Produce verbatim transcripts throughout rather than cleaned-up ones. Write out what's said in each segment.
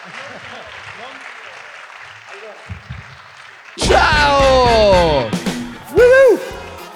Ciao! Woo!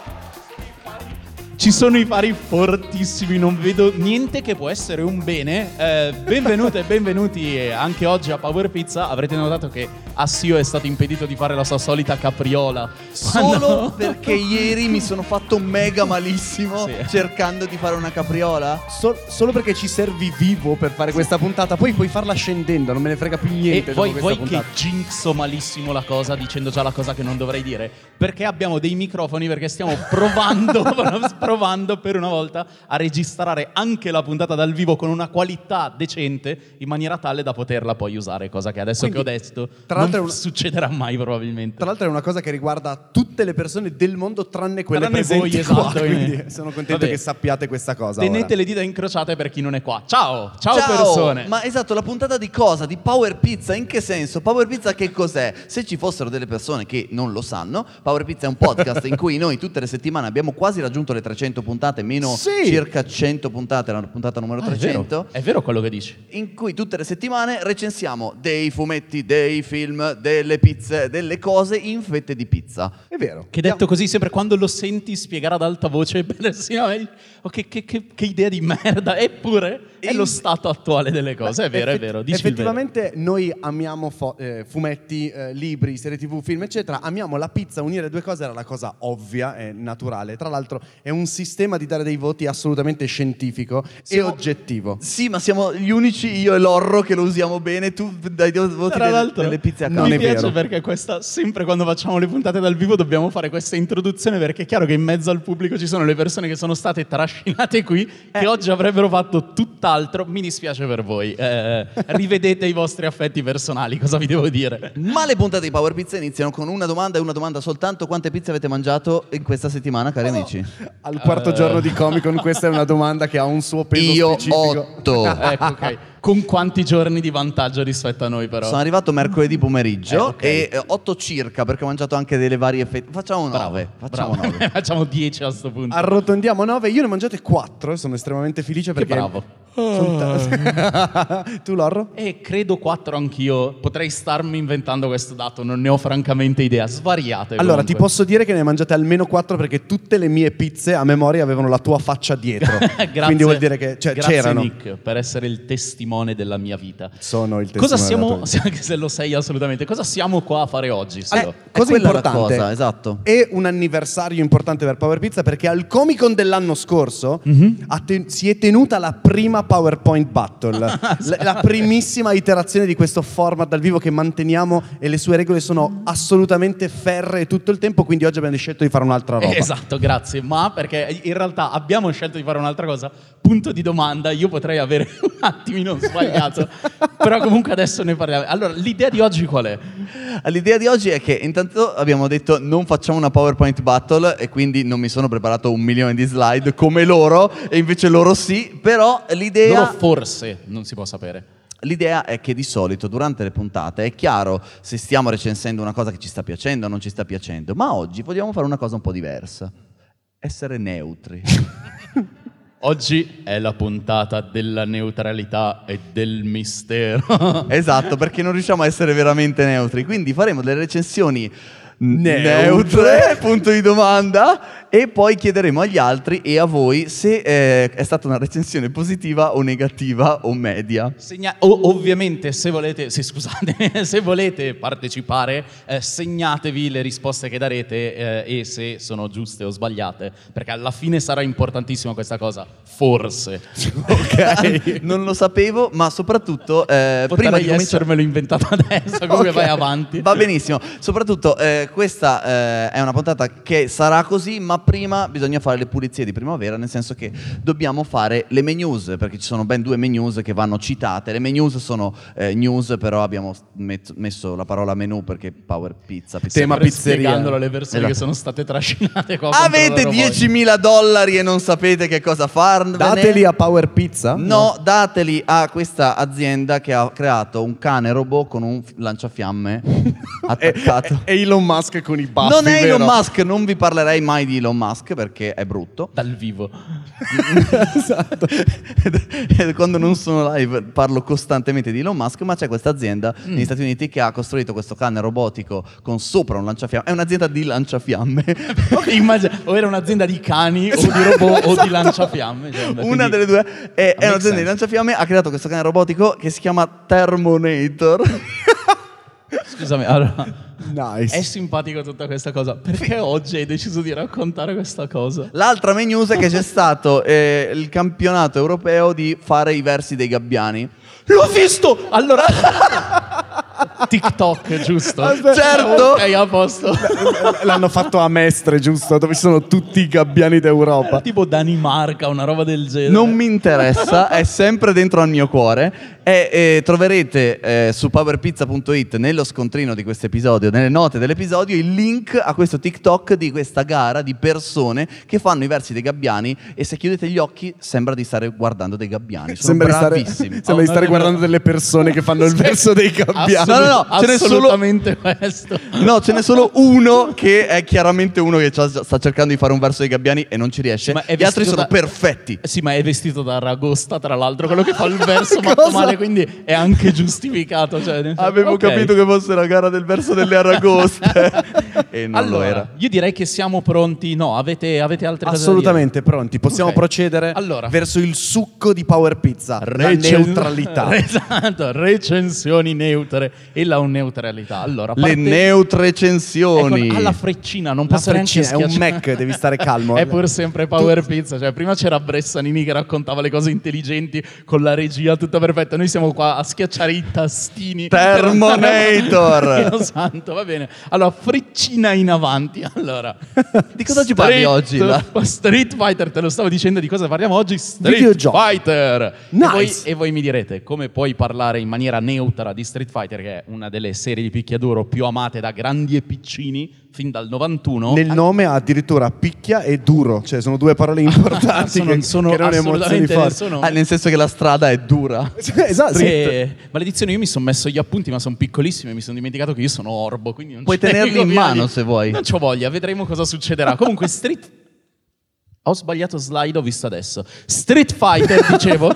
Ci sono i fari fortissimi, non vedo niente che può essere un bene. Eh, benvenute e benvenuti anche oggi a Power Pizza. Avrete notato che a Sio è stato impedito di fare la sua solita capriola. Solo Quando... perché ieri mi sono fatto mega malissimo sì. cercando di fare una capriola. Sol- solo perché ci servi vivo per fare questa puntata. Poi puoi farla scendendo, non me ne frega più niente. E poi vuoi puntata. che jinxo malissimo la cosa dicendo già la cosa che non dovrei dire? Perché abbiamo dei microfoni, perché stiamo provando provando per una volta a registrare anche la puntata dal vivo con una qualità decente in maniera tale da poterla poi usare, cosa che adesso Quindi, che ho detto tra non una... succederà mai probabilmente. Tra l'altro è una cosa che riguarda tutte le persone del mondo tranne quelle tranne presenti voi, qua, esatto, quindi sono contento Vabbè. che sappiate questa cosa. Tenete ora. le dita incrociate per chi non è qua. Ciao, ciao, ciao persone. Ma esatto, la puntata di cosa? Di Power Pizza, in che senso? Power Pizza che cos'è? Se ci fossero delle persone che non lo sanno, Power Pizza è un podcast in cui noi tutte le settimane abbiamo quasi raggiunto le trecento puntate, meno sì. circa cento puntate, la puntata numero ah, trecento. È vero. è vero quello che dici. In cui tutte le settimane recensiamo dei fumetti, dei film, delle pizze, delle cose in fette di pizza. È vero. Che detto così, sempre quando lo senti spiegare ad alta voce, oh, che, che, che, che idea di merda. Eppure è in... lo stato attuale delle cose. È vero, Effett- è vero. Dici effettivamente noi amiamo fo- eh, fumetti, eh, libri, serie tv, film, eccetera. Amiamo la pizza. Unire due cose era la cosa ovvia e naturale. Tra l'altro è un sistema di dare dei voti assolutamente scientifico siamo... e oggettivo. Sì, ma siamo gli unici, io e Lorro, che lo usiamo bene. Tu dai due voti Tra l'altro, delle pizze a casa. Non mi mi piace vero. perché questa, sempre quando facciamo le puntate dal vivo dobbiamo fare questa introduzione, perché è chiaro che in mezzo al pubblico ci sono le persone che sono state trascinate qui, eh. che oggi avrebbero fatto tutt'altro. Mi dispiace per voi. Eh, rivedete i vostri affetti personali, cosa vi devo dire? Ma le puntate di Power Pizza iniziano con una domanda e una domanda soltanto. Quante pizze avete mangiato in questa settimana, cari oh. amici? Al quarto uh. giorno di Comic Con questa è una domanda che ha un suo peso Io specifico. otto. Ecco, ok. Con quanti giorni di vantaggio rispetto a noi, però? Sono arrivato mercoledì pomeriggio eh, okay. e otto circa, perché ho mangiato anche delle varie fette. Facciamo nove. Facciamo nove. Facciamo dieci a sto punto. Arrotondiamo nove. Io ne ho mangiate quattro. Sono estremamente felice perché. Che bravo. T- tu, Lorro? E credo quattro anch'io. Potrei starmi inventando questo dato, non ne ho francamente idea. Svariate. Allora, comunque. ti posso dire che ne hai mangiate almeno quattro perché tutte le mie pizze a memoria avevano la tua faccia dietro. Grazie, quindi vuol dire che cioè, grazie c'erano. Nick, per essere il testimone della mia vita. Sono il testimone. Cosa siamo, anche se lo sei assolutamente, cosa siamo qua a fare oggi? Eh, cosa importante, cosa, esatto. È un anniversario importante per Power Pizza perché al Comic Con dell'anno scorso mm-hmm. te- si è tenuta la prima PowerPoint Battle, la, la primissima iterazione di questo format dal vivo che manteniamo e le sue regole sono assolutamente ferree tutto il tempo, quindi oggi abbiamo scelto di fare un'altra roba. Esatto, grazie, ma perché in realtà abbiamo scelto di fare un'altra cosa, punto di domanda, io potrei avere un attimino sbagliato, però comunque adesso ne parliamo. Allora, l'idea di oggi qual è? L'idea di oggi è che intanto abbiamo detto non facciamo una PowerPoint Battle e quindi non mi sono preparato un milione di slide come loro e invece loro sì, però l'idea... Loro forse, non si può sapere. L'idea è che di solito durante le puntate è chiaro se stiamo recensendo una cosa che ci sta piacendo o non ci sta piacendo, ma oggi vogliamo fare una cosa un po' diversa, essere neutri. Oggi è la puntata della neutralità e del mistero. Esatto, perché non riusciamo a essere veramente neutri, quindi faremo delle recensioni neutre, neutre punto di domanda, e poi chiederemo agli altri e a voi se eh, è stata una recensione positiva o negativa o media. Segna- o- ovviamente se volete, sì, scusate, se volete partecipare, eh, segnatevi le risposte che darete eh, e se sono giuste o sbagliate, perché alla fine sarà importantissima questa cosa, forse. Ok. Non lo sapevo, ma soprattutto eh, prima di cominciare... essermelo inventato adesso, comunque okay. Vai avanti. Va benissimo, soprattutto eh, questa eh, è una puntata che sarà così, ma prima bisogna fare le pulizie di primavera, nel senso che dobbiamo fare le menus, perché ci sono ben due menus che vanno citate. Le menus sono eh, news, però abbiamo met- messo la parola menu perché Power Pizza, pizza tema pizzeria, spiegandolo alle persone esatto. che sono state trascinate qua. Avete diecimila dollari e non sapete che cosa farne? Dateli a Power Pizza? No, no, dateli a questa azienda che ha creato un cane robot con un lanciafiamme attaccato. E, e Elon Musk Musk con i baffi. Non è Elon vero? Musk, non vi parlerei mai di Elon Musk perché è brutto. Dal vivo. Esatto. E quando non sono live parlo costantemente di Elon Musk, ma c'è questa azienda Mm. negli Stati Uniti che ha costruito questo cane robotico con sopra un lanciafiamme. È un'azienda di lanciafiamme. Immagina, o era un'azienda di cani, o di robot, o di lanciafiamme. Cioè, Una quindi- delle due. È, è makes un'azienda di sense. lanciafiamme. Ha creato questo cane robotico che si chiama Thermonator. Scusami, allora... Nice. È simpatico tutta questa cosa. Perché oggi hai deciso di raccontare questa cosa? L'altra main news è che c'è stato eh, il campionato europeo di fare i versi dei gabbiani. L'ho visto! Allora... TikTok, giusto? Aspetta. Certo. Ok, a posto. L'hanno fatto a Mestre, giusto? Dove ci sono tutti i gabbiani d'Europa. Tipo Danimarca, una roba del genere. Non mi interessa, è sempre dentro al mio cuore. E eh, troverete eh, su powerpizza punto it nello scontrino di questo episodio, nelle note dell'episodio, il link a questo TikTok di questa gara di persone che fanno i versi dei gabbiani. E se chiudete gli occhi, sembra di stare guardando dei gabbiani. Sono Sembra di stare, bravissimi. sembra Oh, di stare no, no, guardando no. delle persone che fanno il verso dei gabbiani. No, no, no, ce n'è solo- assolutamente questo. No, ce n'è solo uno che è chiaramente uno che c'ha- sta cercando di fare un verso dei gabbiani e non ci riesce. Ma è Gli altri vestito sono da- perfetti. Sì, ma è vestito da Ragosta, tra l'altro, quello che fa il verso fatto Cosa? male, quindi è anche giustificato. Cioè, nel senso- Avevo ok. capito che fosse la gara del verso delle aragoste. E non Allora, lo era. io direi che siamo pronti. No, avete, avete altre cose da Assolutamente pronti. Possiamo Ok. procedere Allora. verso il succo di Power Pizza. dire? La Recen- neutralità. Esatto, recensioni neutre e la neutralità. Allora, Le parte- neutre recensioni. Ecco, alla freccina, non La posso neanche freccina, è un schiacciare. Mac, devi stare calmo. È pur sempre Power Pizza, cioè prima c'era Bressanini che raccontava le cose intelligenti con la regia tutta perfetta, noi siamo qua a schiacciare i tastini. Termonator. Dio santo, va bene. Allora, freccina in avanti. Allora, Di cosa ci parli Street- oggi? La- Street Fighter, te lo stavo dicendo di cosa parliamo oggi? Street Videogiochi. Fighter. Nice. E, voi, e voi mi direte, come puoi parlare in maniera neutra di Street Fighter, che è una delle serie di picchiaduro più amate da grandi e piccini fin dal novantuno? Nel nome ha addirittura picchia e duro, cioè sono due parole importanti sono, che sono creano emozioni assolutamente forti. sono- Ah, nel senso che la strada è dura. Esatto, sì. Che- maledizione, io mi sono messo gli appunti, ma sono piccolissimi e mi sono dimenticato che io sono orbo. Quindi non Puoi ci tenerli tengo in via mano di- se vuoi. Non c'ho voglia, vedremo cosa succederà. Comunque, Street. Ho sbagliato slide, ho visto adesso. Street Fighter, dicevo,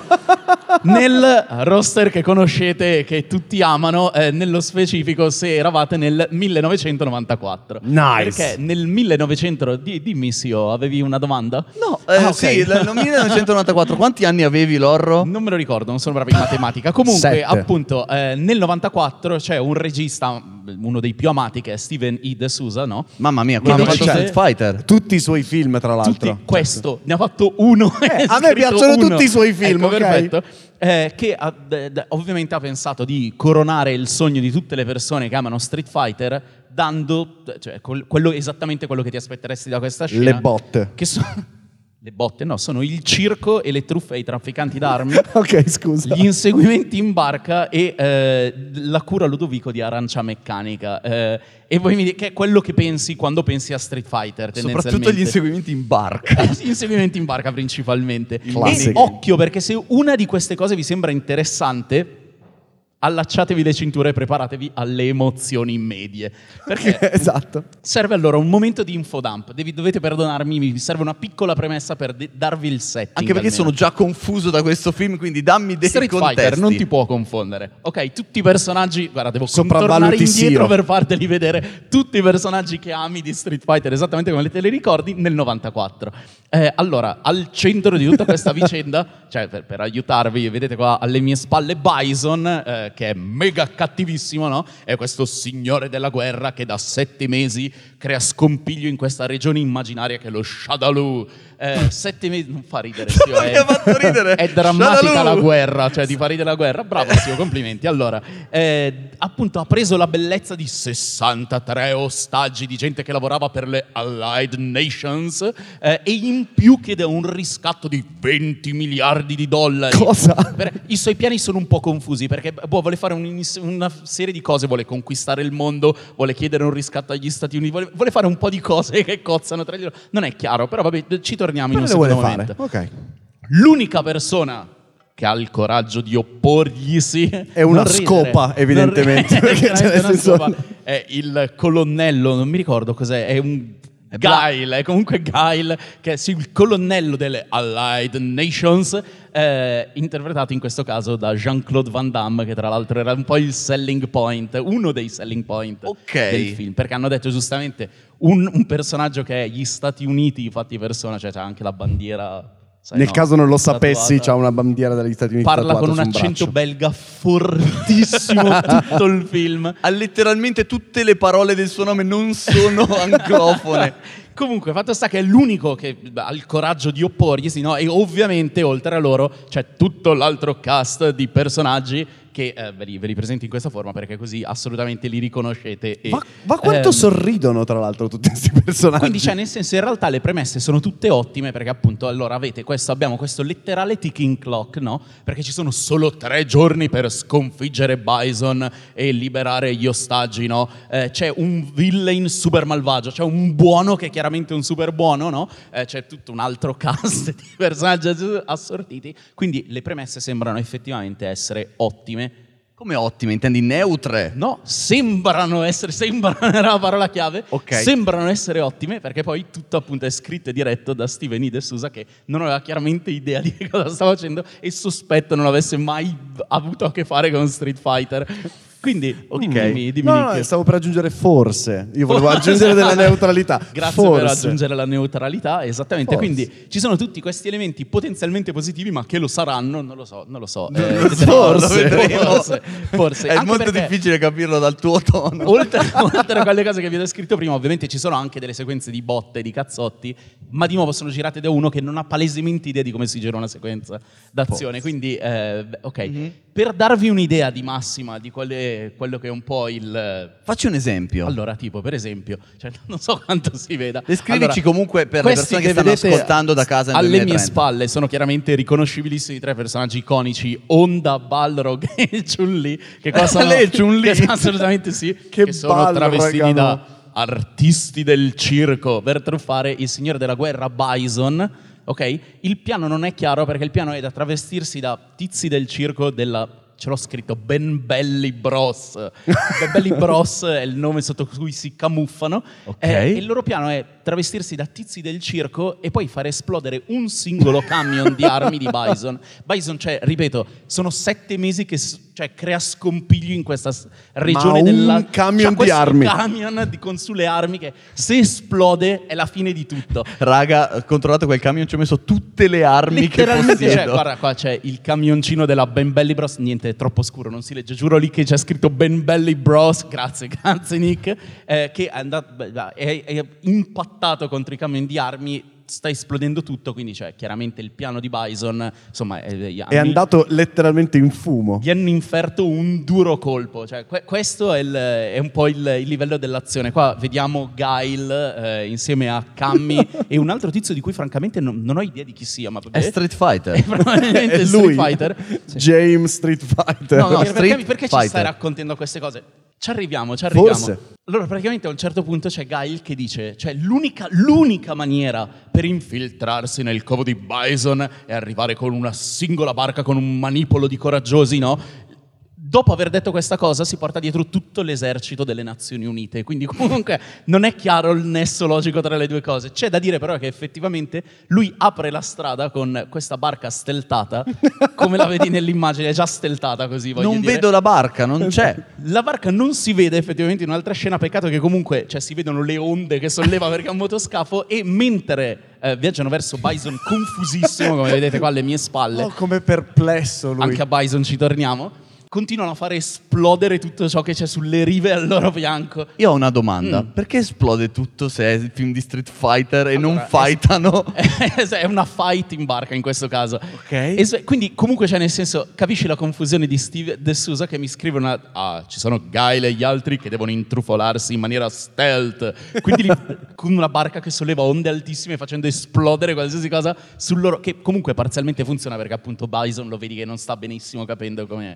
nel roster che conoscete e che tutti amano, eh, nello specifico se eravate nel millenovecentonovantaquattro. Nice. Perché nel millenovecento... Di, dimmi, Sio, avevi una domanda? No, eh, Ah, ok. sì, nel millenovecentonovantaquattro. Quanti anni avevi, Lorro? Non me lo ricordo, non sono bravo in matematica. Comunque, Sette. appunto, eh, nel novantaquattro c'è un regista, uno dei più amati, che è Steven E. De Souza, no? Mamma mia, quindi ha dice- fatto Street Fighter. Tutti i suoi film, tra l'altro. Tutti, questo, ne ha fatto uno. Eh, è a me scritto piacciono uno. tutti i suoi film, Ecco, ok? perfetto. Eh, che ha- d- d- ovviamente ha pensato di coronare il sogno di tutte le persone che amano Street Fighter dando, cioè, quel- quello, esattamente quello che ti aspetteresti da questa scena. Le botte. Che sono... Le botte, no, sono il circo e le truffe ai trafficanti d'armi. Ok, scusa. Gli inseguimenti in barca e eh, la cura Ludovico di Arancia Meccanica. Eh, e voi mi dite che è quello che pensi quando pensi a Street Fighter, tendenzialmente. Soprattutto gli inseguimenti in barca. Gli inseguimenti in barca principalmente. Classico. E occhio, perché se una di queste cose vi sembra interessante, allacciatevi le cinture e preparatevi alle emozioni medie. Perché Esatto. serve allora un momento di infodump. Devi, dovete perdonarmi, mi serve una piccola premessa per de- darvi il setting. Anche perché almeno. sono già confuso da questo film, quindi dammi dei Street contesti. Fighter non ti può confondere. Ok, tutti i personaggi, guarda, devo tornare Sopravvaluti indietro Sio. per farteli vedere tutti i personaggi che ami di Street Fighter, esattamente come te li ricordi nel novantaquattro. Eh, allora, al centro di tutta questa vicenda, cioè per, per aiutarvi, vedete qua alle mie spalle Bison, eh, che è mega cattivissimo, no? È questo signore della guerra che da sette mesi crea scompiglio in questa regione immaginaria che è lo Shadaloo. Eh, sette mesi, non fa ridere, Sio, Mi ha fatto ridere. è drammatica Shadaloo. la guerra, cioè di fare della guerra. Bravo, Sio, complimenti. Allora, eh, appunto ha preso la bellezza di sessantatré ostaggi di gente che lavorava per le Allied Nations eh, e in più chiede un riscatto di venti miliardi di dollari. Cosa? Per- I suoi piani sono un po' confusi perché boh, vuole fare un- una serie di cose, vuole conquistare il mondo, vuole chiedere un riscatto agli Stati Uniti, vuole, vuole fare un po' di cose che cozzano tra di loro. Non è chiaro, però vabbè, ci torniamo in Però un le vuole secondo fare. momento. Ok. L'unica persona che ha il coraggio di opporglisi. È una non ridere, scopa, non evidentemente. ridere, Perché, cioè, nel è una senso- scopa. È il colonnello, non mi ricordo cos'è, è un È Bla- Guile, è comunque Guile, che è sì, il colonnello delle Allied Nations, eh, interpretato in questo caso da Jean-Claude Van Damme, che tra l'altro era un po' il selling point, uno dei selling point Ok. del film, perché hanno detto giustamente un, un personaggio che è gli Stati Uniti fatti persona, cioè c'è anche la bandiera. Sai, Nel no, caso non lo sapessi, tatuata. c'ha una bandiera degli Stati Uniti Parla tatuata con un su accento braccio. belga fortissimo tutto il film. Ha letteralmente tutte le parole del suo nome non sono anglofone. Comunque, fatto sta che è l'unico che ha il coraggio di opporglisi, no? E ovviamente, oltre a loro, c'è tutto l'altro cast di personaggi che eh, ve, li, ve li presento in questa forma perché così assolutamente li riconoscete. E, Ma, ma quanto ehm, sorridono, tra l'altro, tutti questi personaggi. Quindi, cioè, nel senso, in realtà le premesse sono tutte ottime perché appunto allora avete questo, abbiamo questo letterale ticking clock, no? Perché ci sono solo tre giorni per sconfiggere Bison e liberare gli ostaggi, no? Eh, c'è un villain super malvagio, c'è un buono che è chiaramente un super buono, no? Eh, c'è tutto un altro cast di personaggi assortiti. Quindi le premesse sembrano effettivamente essere ottime. Come ottime, intendi neutre? No, sembrano essere, sembrano era la parola chiave, Ok. sembrano essere ottime perché poi tutto appunto è scritto e diretto da Steven E. De Souza che non aveva chiaramente idea di che cosa stava facendo e sospetto non avesse mai avuto a che fare con Street Fighter. Quindi, Ok. dimmi, dimmi No, no, Nick. stavo per aggiungere forse. Io volevo Forse. aggiungere della neutralità. Grazie forse. per aggiungere la neutralità, esattamente. Forse. Quindi ci sono tutti questi elementi potenzialmente positivi, ma che lo saranno, non lo so, non lo so. Non Eh, lo so, vedremo. lo vedremo. Forse, forse. È Anche molto perché- difficile capirlo dal tuo tono. Oltre, oltre a quelle cose che vi ho descritto prima, ovviamente ci sono anche delle sequenze di botte, di cazzotti, ma di nuovo sono girate da uno che non ha palesemente idea di come si gira una sequenza d'azione. Quindi, eh, beh, ok, per darvi un'idea di massima di quale- quello che è un po' il... Facci un esempio. Allora, tipo, per esempio, cioè, non so quanto si veda. Descrivici Allora, comunque per le questi persone che stanno vedete ascoltando da casa nel alle mie duemilatrenta. spalle sono chiaramente riconoscibilissimi tre personaggi iconici: Honda, Balrog e Chun-Li. Che qua sono, Lei è Chun-Li? che assolutamente sì. Che che sono Balrog, travestiti no. da artisti del circo per truffare il signore della guerra Bison. Ok? Il piano non è chiaro perché il piano è da travestirsi da tizi del circo della. Ce l'ho scritto, Ben Belly Bros. Ben Belly Bros è il nome sotto cui si camuffano. Ok. Eh, e il loro piano è travestirsi da tizi del circo e poi fare esplodere un singolo camion di armi di Bison. Bison, cioè, ripeto, sono sette mesi che s- cioè, crea scompiglio in questa s- regione un della... camion c'ha di questo armi. camion di, con sulle armi che se esplode è la fine di tutto. Raga, controllate quel camion, ci ho messo tutte le armi che Letteralmente, cioè, possiedo. guarda, qua c'è il camioncino della Ben Belly Bros. Niente, è troppo scuro, non si legge. Giuro lì che c'è scritto Ben Belly Bros. Grazie, grazie Nick. eh, che è, andato, beh, è, è impattato contro i camion di armi. Sta esplodendo tutto, quindi c'è chiaramente il piano di Bison. Insomma, è, gli È hanno- andato letteralmente in fumo. Gli hanno inferto un duro colpo. Cioè, que- questo è, il- è un po' il, il livello dell'azione. Qua vediamo Guile eh, insieme a Cammy e un altro tizio di cui francamente non, non ho idea di chi sia. Ma È Street Fighter. è probabilmente È Street lui. Fighter. James Street Fighter. No, no, Street perché, perché ci Fighter. stai raccontando queste cose? Ci arriviamo, ci arriviamo. Forse. Allora, praticamente a un certo punto c'è Guile che dice, cioè l'unica, l'unica maniera per infiltrarsi nel covo di Bison è arrivare con una singola barca, con un manipolo di coraggiosi, no? Dopo aver detto questa cosa si porta dietro tutto l'esercito delle Nazioni Unite, quindi comunque non è chiaro il nesso logico tra le due cose. C'è da dire però che effettivamente lui apre la strada con questa barca steltata, come la vedi nell'immagine, è già steltata così, voglio Non dire. vedo la barca, non c'è. La barca non si vede effettivamente in un'altra scena, peccato che comunque cioè, si vedono le onde che solleva perché è un motoscafo e mentre eh, viaggiano verso Bison confusissimo, come vedete qua alle mie spalle, Oh, come perplesso lui. anche a Bison ci torniamo, continuano a fare esplodere tutto ciò che c'è sulle rive al loro fianco. Io ho una domanda. Mm. Perché esplode tutto se è il film di Street Fighter e non Allora, fightano? È una fight in barca in questo caso. Ok. E s- quindi comunque c'è nel senso, capisci la confusione di Steve De Souza che mi scrive una... Ah, ci sono Guile e gli altri che devono intrufolarsi in maniera stealth. Quindi li- con una barca che solleva onde altissime facendo esplodere qualsiasi cosa sul loro... Che comunque parzialmente funziona perché appunto Bison lo vedi che non sta benissimo capendo come,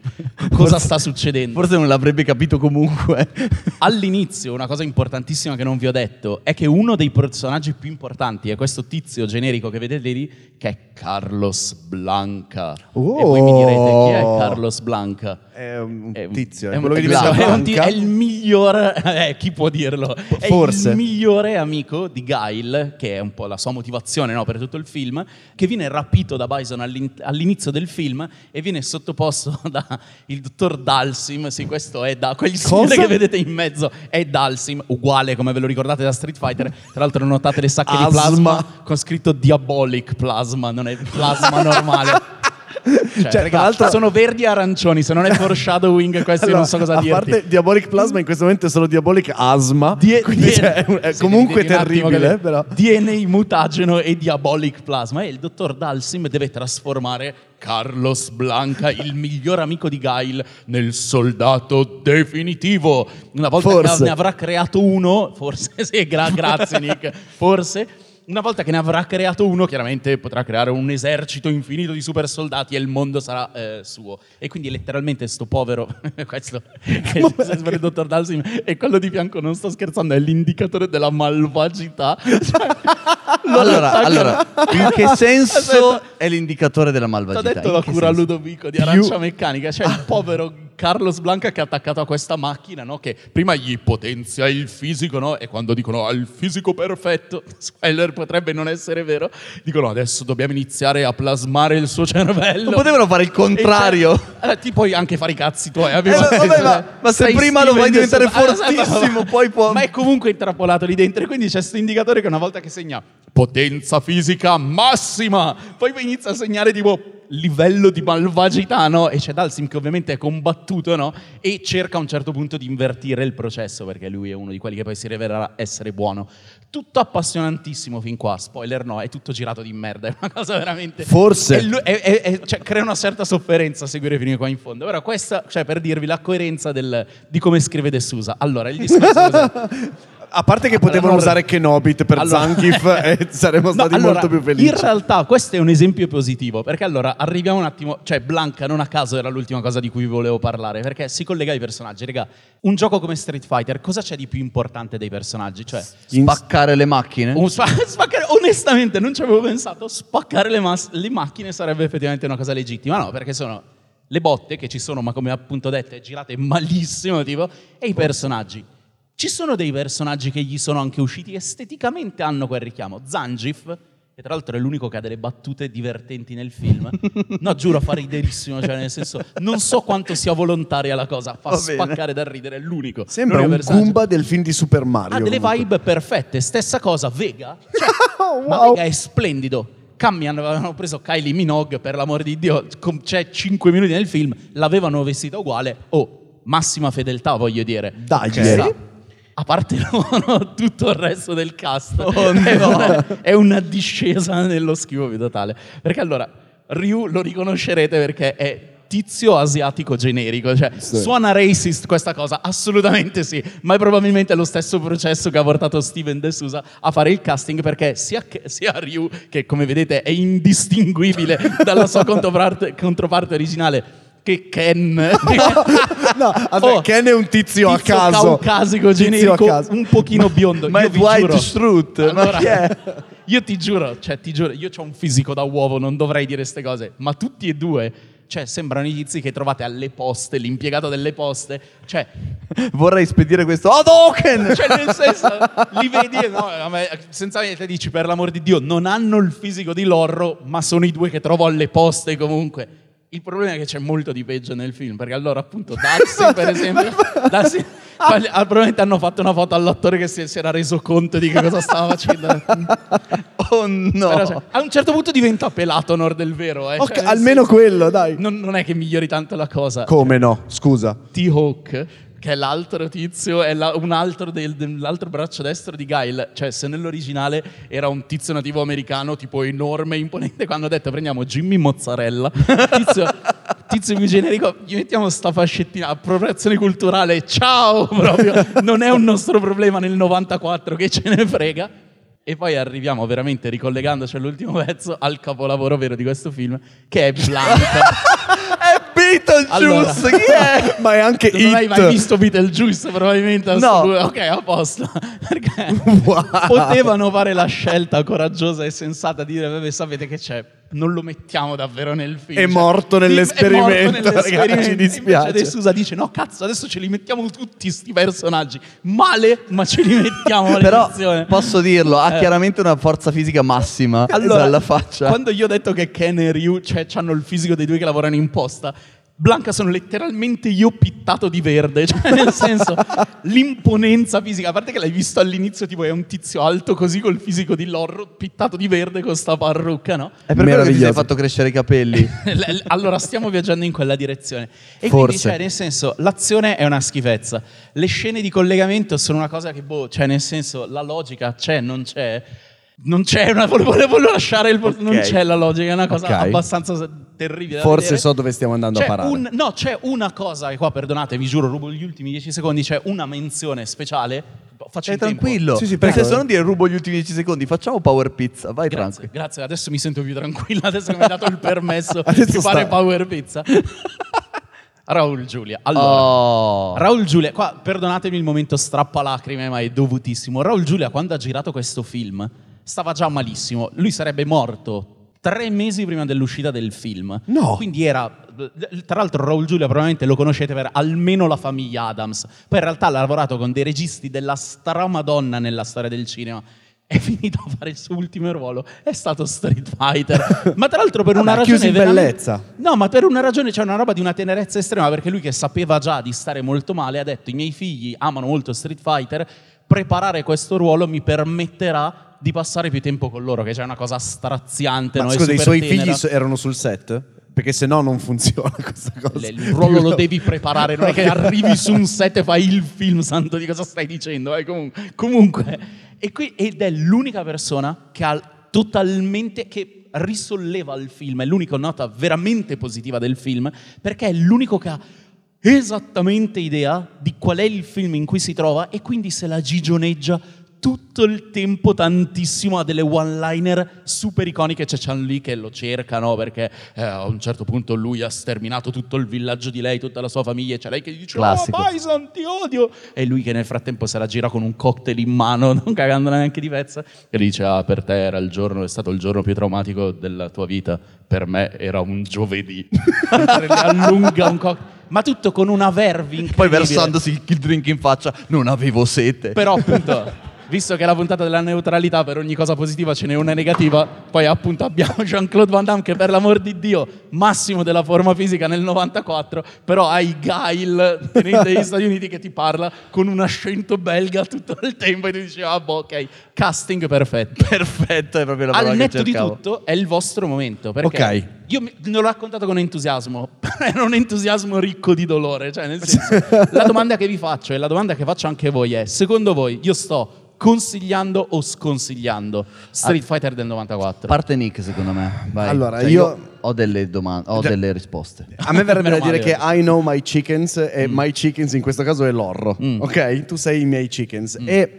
cosa Forse- sta succedendo. Forse non l'avrebbe capito comunque. All'inizio, una cosa importantissima che non vi ho detto è che uno dei personaggi più importanti è questo tizio generico che vedete lì, che è Carlos Blanca. Oh. E voi mi direte, chi è Carlos Blanca? È un È un- tizio, è è un- quello che esatto, diventa è un ti- Blanca. è il miglior, eh, chi può dirlo? È Forse. il migliore amico di Guile, che è un po' la sua motivazione, no, per tutto il film, che viene rapito da Bison all'in- all'inizio del film e viene sottoposto da il dottor Dalsim. Sì, questo è da quel signore Cosa? che vedete in mezzo, è Dalsim, uguale come ve lo ricordate da Street Fighter. Tra l'altro notate le sacche di Asma. plasma con scritto Diabolic Plasma, non è plasma normale. Cioè, Cioè, raga, tra l'altro- sono verdi e arancioni, se non è foreshadowing questo io Allora, non so cosa a dirti. parte Diabolic Plasma, in questo momento è solo Diabolic Asma. Die- quindi die- cioè, è, un- è sì, comunque devi un attimo terribile, che- però. D N A mutageno e Diabolic Plasma. E il dottor Dalsim deve trasformare Carlos Blanca, il miglior amico di Guile, nel soldato definitivo. Una volta Forse. che ne avrà creato uno, forse sì, gra- grazie Nick, forse. Una volta che ne avrà creato uno, chiaramente potrà creare un esercito infinito di super soldati e il mondo sarà eh, suo. E quindi letteralmente sto povero, questo che sembra il dottor Dalsim, e quello di fianco, non sto scherzando, è l'indicatore della malvagità. Cioè, lo Allora, attaccano- allora, in che senso Aspetta. è l'indicatore della Ti ho malvagità? detto In la che cura senso? Ludovico di Arancia Meccanica, cioè il povero Carlos Blanca che è attaccato a questa macchina, no? Che prima gli potenzia il fisico, no? E quando dicono ha il fisico perfetto, spoiler, potrebbe non essere vero, dicono adesso dobbiamo iniziare a plasmare il suo cervello. Non potevano fare il contrario? E cioè, eh, ti puoi anche fare i cazzi tuoi. Eh, vabbè, ma- ma se Sei prima lo fai Steven diventare De Souza. Ah, fortissimo, ma- poi può- Ma è comunque intrappolato lì dentro, e quindi c'è questo indicatore che una volta che segna potenza fisica massima, poi inizia a segnare tipo livello di malvagità, no? E c'è Dalsim che ovviamente è combattuto, no? E cerca a un certo punto di invertire il processo, perché lui è uno di quelli che poi si rivelerà essere buono. Tutto appassionantissimo fin qua, spoiler no, è tutto girato di merda, è una cosa veramente... Forse. È lu- è- è- è- cioè, crea una certa sofferenza a seguire fino qua in fondo. Ora questa, cioè per dirvi la coerenza del- di come scrive De Souza. Allora, il discorso cos'è? A parte che potevano Allora- usare Kenobit per Allora- Zangief e saremmo No, stati allora, molto più felici. In realtà questo è un esempio positivo, perché allora arriviamo un attimo, cioè Blanca non a caso era l'ultima cosa di cui vi volevo parlare, perché si collega ai personaggi. Raga, un gioco come Street Fighter, cosa c'è di più importante dei personaggi? Cioè, Spaccare le macchine? un spa- spaccare, onestamente non ci avevo pensato, spaccare le, mas- le macchine sarebbe effettivamente una cosa legittima, no? Perché sono le botte che ci sono, ma come appunto detto, è girate malissimo, tipo, e i personaggi. Ci sono dei personaggi che gli sono anche usciti esteticamente, hanno quel richiamo. Zangief, che tra l'altro è l'unico che ha delle battute divertenti nel film. No, giuro, fa riderissimo, cioè nel senso, non so quanto sia volontaria la cosa, fa Va bene. spaccare da ridere, è l'unico. Sembra l'unico un personaggio. Goomba del film di Super Mario. Ha delle comunque. vibe perfette, stessa cosa, Vega. Cioè, Ma Wow. Vega è splendido. Cambian, avevano preso Kylie Minogue, per l'amore di Dio, com- c'è cinque minuti nel film, l'avevano vestita uguale. Oh, massima fedeltà, voglio dire. Dai, Ci ieri. sta. A parte no, tutto il resto del cast, Oh, è, no. una, è una discesa nello schifo più totale. Perché allora, Ryu lo riconoscerete perché è tizio asiatico generico, cioè Sì. suona racist questa cosa, assolutamente sì, ma è probabilmente lo stesso processo che ha portato Steven De Souza a fare il casting, perché sia, sia Ryu, che come vedete è indistinguibile dalla sua controparte, controparte originale, che Ken, No, aspetta, Oh, Ken è un tizio, a tizio caso. caucasico Tizio generico, a caso. un pochino biondo. Ma Io è vi Dwight giuro- Schrute, ma Allora, chi è? Io ti giuro, cioè ti giuro, io ho un fisico da uovo, non dovrei dire queste cose, ma tutti e due, cioè sembrano i tizi che trovate alle poste, l'impiegato delle poste, cioè, Vorrei spedire questo Hadouken! cioè nel senso, li vedi e no, a me, senza niente dici, per l'amor di Dio, non hanno il fisico di Lorro, ma sono i due che trovo alle poste comunque. Il problema è che c'è molto di peggio nel film, perché allora appunto Darcy per esempio, Darcy, ah, probabilmente hanno fatto una foto all'attore che si, si era reso conto di che cosa stava facendo. Oh no! Però, cioè, a un certo punto diventa Pelatonor del vero, eh. Ok, Cioè, nel almeno senso, quello, dai. non, non è che migliori tanto la cosa. Come no? Scusa. T-Hawk, che è l'altro tizio, è la- un altro del, dell'altro braccio destro di Guile. Cioè, se nell'originale era un tizio nativo americano, tipo enorme, imponente, quando ha detto prendiamo Jimmy Mozzarella, tizio, tizio più generico, gli mettiamo sta fascettina, appropriazione culturale, ciao, proprio. Non è un nostro problema nel novantaquattro, che ce ne frega. E poi arriviamo veramente, ricollegandoci all'ultimo pezzo, al capolavoro vero di questo film, che è Blanca. È Beetlejuice, Allora. chi è? Ma è anche Non hai mai It. visto Beetlejuice probabilmente? No. Ok, a posto. Perché Wow. potevano fare la scelta coraggiosa e sensata di dire, vabbè, sapete che c'è, non lo mettiamo davvero nel film. È Cioè, morto di- nell'esperimento, è morto nell'esperimento. ragazzi, ci Invece dispiace. adesso Usa dice, no cazzo, adesso ce li mettiamo tutti sti personaggi. Male, ma ce li mettiamo Però all'inizione. posso dirlo, ha Eh. chiaramente una forza fisica massima alla faccia. Quando io ho detto che Ken e Ryu, cioè, hanno il fisico dei due che lavorano in posta, Blanca sono letteralmente io pittato di verde, cioè nel senso l'imponenza fisica, a parte che l'hai visto all'inizio tipo è un tizio alto così col fisico di Lorro pittato di verde con sta parrucca, no? È per quello che ti sei Meraviglioso. fatto crescere i capelli. Allora stiamo viaggiando in quella direzione e quindi Forse. cioè nel senso l'azione è una schifezza, le scene di collegamento sono una cosa che boh, cioè nel senso la logica c'è, non c'è. Non c'è una. Volevo, volevo lasciare il. Ok. Non c'è la logica, è una cosa Ok. abbastanza terribile. Da Forse vedere. so dove stiamo andando C'è a parare. un- no, c'è una cosa che qua, perdonate, vi giuro, rubo gli ultimi dieci secondi. C'è una menzione speciale. Faccio Sei in tempo. tranquillo. Sì, sì, perché prego. se non dire rubo gli ultimi dieci secondi, facciamo Power Pizza. Vai Grazie, tranquillo. grazie, adesso mi sento più tranquilla. Adesso che mi hai dato il permesso Adesso di fare sta- Power Pizza. Raul Giulia. Allora. Oh. Raul Giulia, qua perdonatemi il momento strappalacrime, ma è dovutissimo. Raul Giulia, quando ha girato questo film, stava già malissimo. Lui sarebbe morto tre mesi prima dell'uscita del film. No. Quindi era. Tra l'altro, Raul Giulia probabilmente lo conoscete per almeno La famiglia Adams. Poi in realtà ha lavorato con dei registi della stramadonna nella storia del cinema. È finito a fare il suo ultimo ruolo, è stato Street Fighter. Ma tra l'altro per una Vabbè, ha ragione chiuso in veramente- bellezza. No, ma per una ragione c'è una roba di una tenerezza estrema, perché lui che sapeva già di stare molto male ha detto: i miei figli amano molto Street Fighter, preparare questo ruolo mi permetterà di passare più tempo con loro, che c'è una cosa straziante. Ma no? È scusa, i super suoi tenera. figli so- erano sul set? Perché se no non funziona questa cosa. Le- il ruolo lo devi preparare, non è che arrivi su un set e fai il film, santo di cosa stai dicendo. Eh, comunque, comunque. E qui, ed è l'unica persona che ha totalmente, che risolleva il film, è l'unica nota veramente positiva del film, perché è l'unico che ha esattamente idea di qual è il film in cui si trova e quindi se la gigioneggia tutto il tempo tantissimo, a delle one-liner super iconiche. C'è Chan Li che lo cercano perché eh, a un certo punto lui ha sterminato tutto il villaggio di lei, tutta la sua famiglia, e c'è lei che gli dice Classico. "Oh Bison, ti odio", e lui che nel frattempo se la gira con un cocktail in mano, non cagandola neanche di pezza, e gli dice "Ah, per te era il giorno, è stato il giorno più traumatico della tua vita, per me era un giovedì". Allunga un cocktail, ma tutto con una verve incredibile. Poi versandosi il drink in faccia, non avevo sete. Però appunto, visto che è la puntata della neutralità, per ogni cosa positiva ce n'è una negativa, poi appunto abbiamo Jean-Claude Van Damme che per l'amor di Dio, massimo della forma fisica nel novantaquattro, però hai Gail tenente degli Stati Uniti che ti parla con un accento belga tutto il tempo e tu dici ah boh, ok, casting perfetto. Perfetto, è proprio la parola Al che netto di cercavo. tutto è il vostro momento, perché Ok. io mi- non l'ho raccontato con entusiasmo, era un entusiasmo ricco di dolore, cioè nel senso, la domanda che vi faccio e la domanda che faccio anche voi è: secondo voi io sto consigliando o sconsigliando Street Fighter del novantaquattro? Parte Nick, secondo me. Vai. Allora, Cioè, io- ho delle domande, ho Cioè- delle risposte. A me verrebbe da Meno dire male. che I know my chickens e my chickens in questo caso è l'orro, Mm. ok? Tu sei i miei chickens. E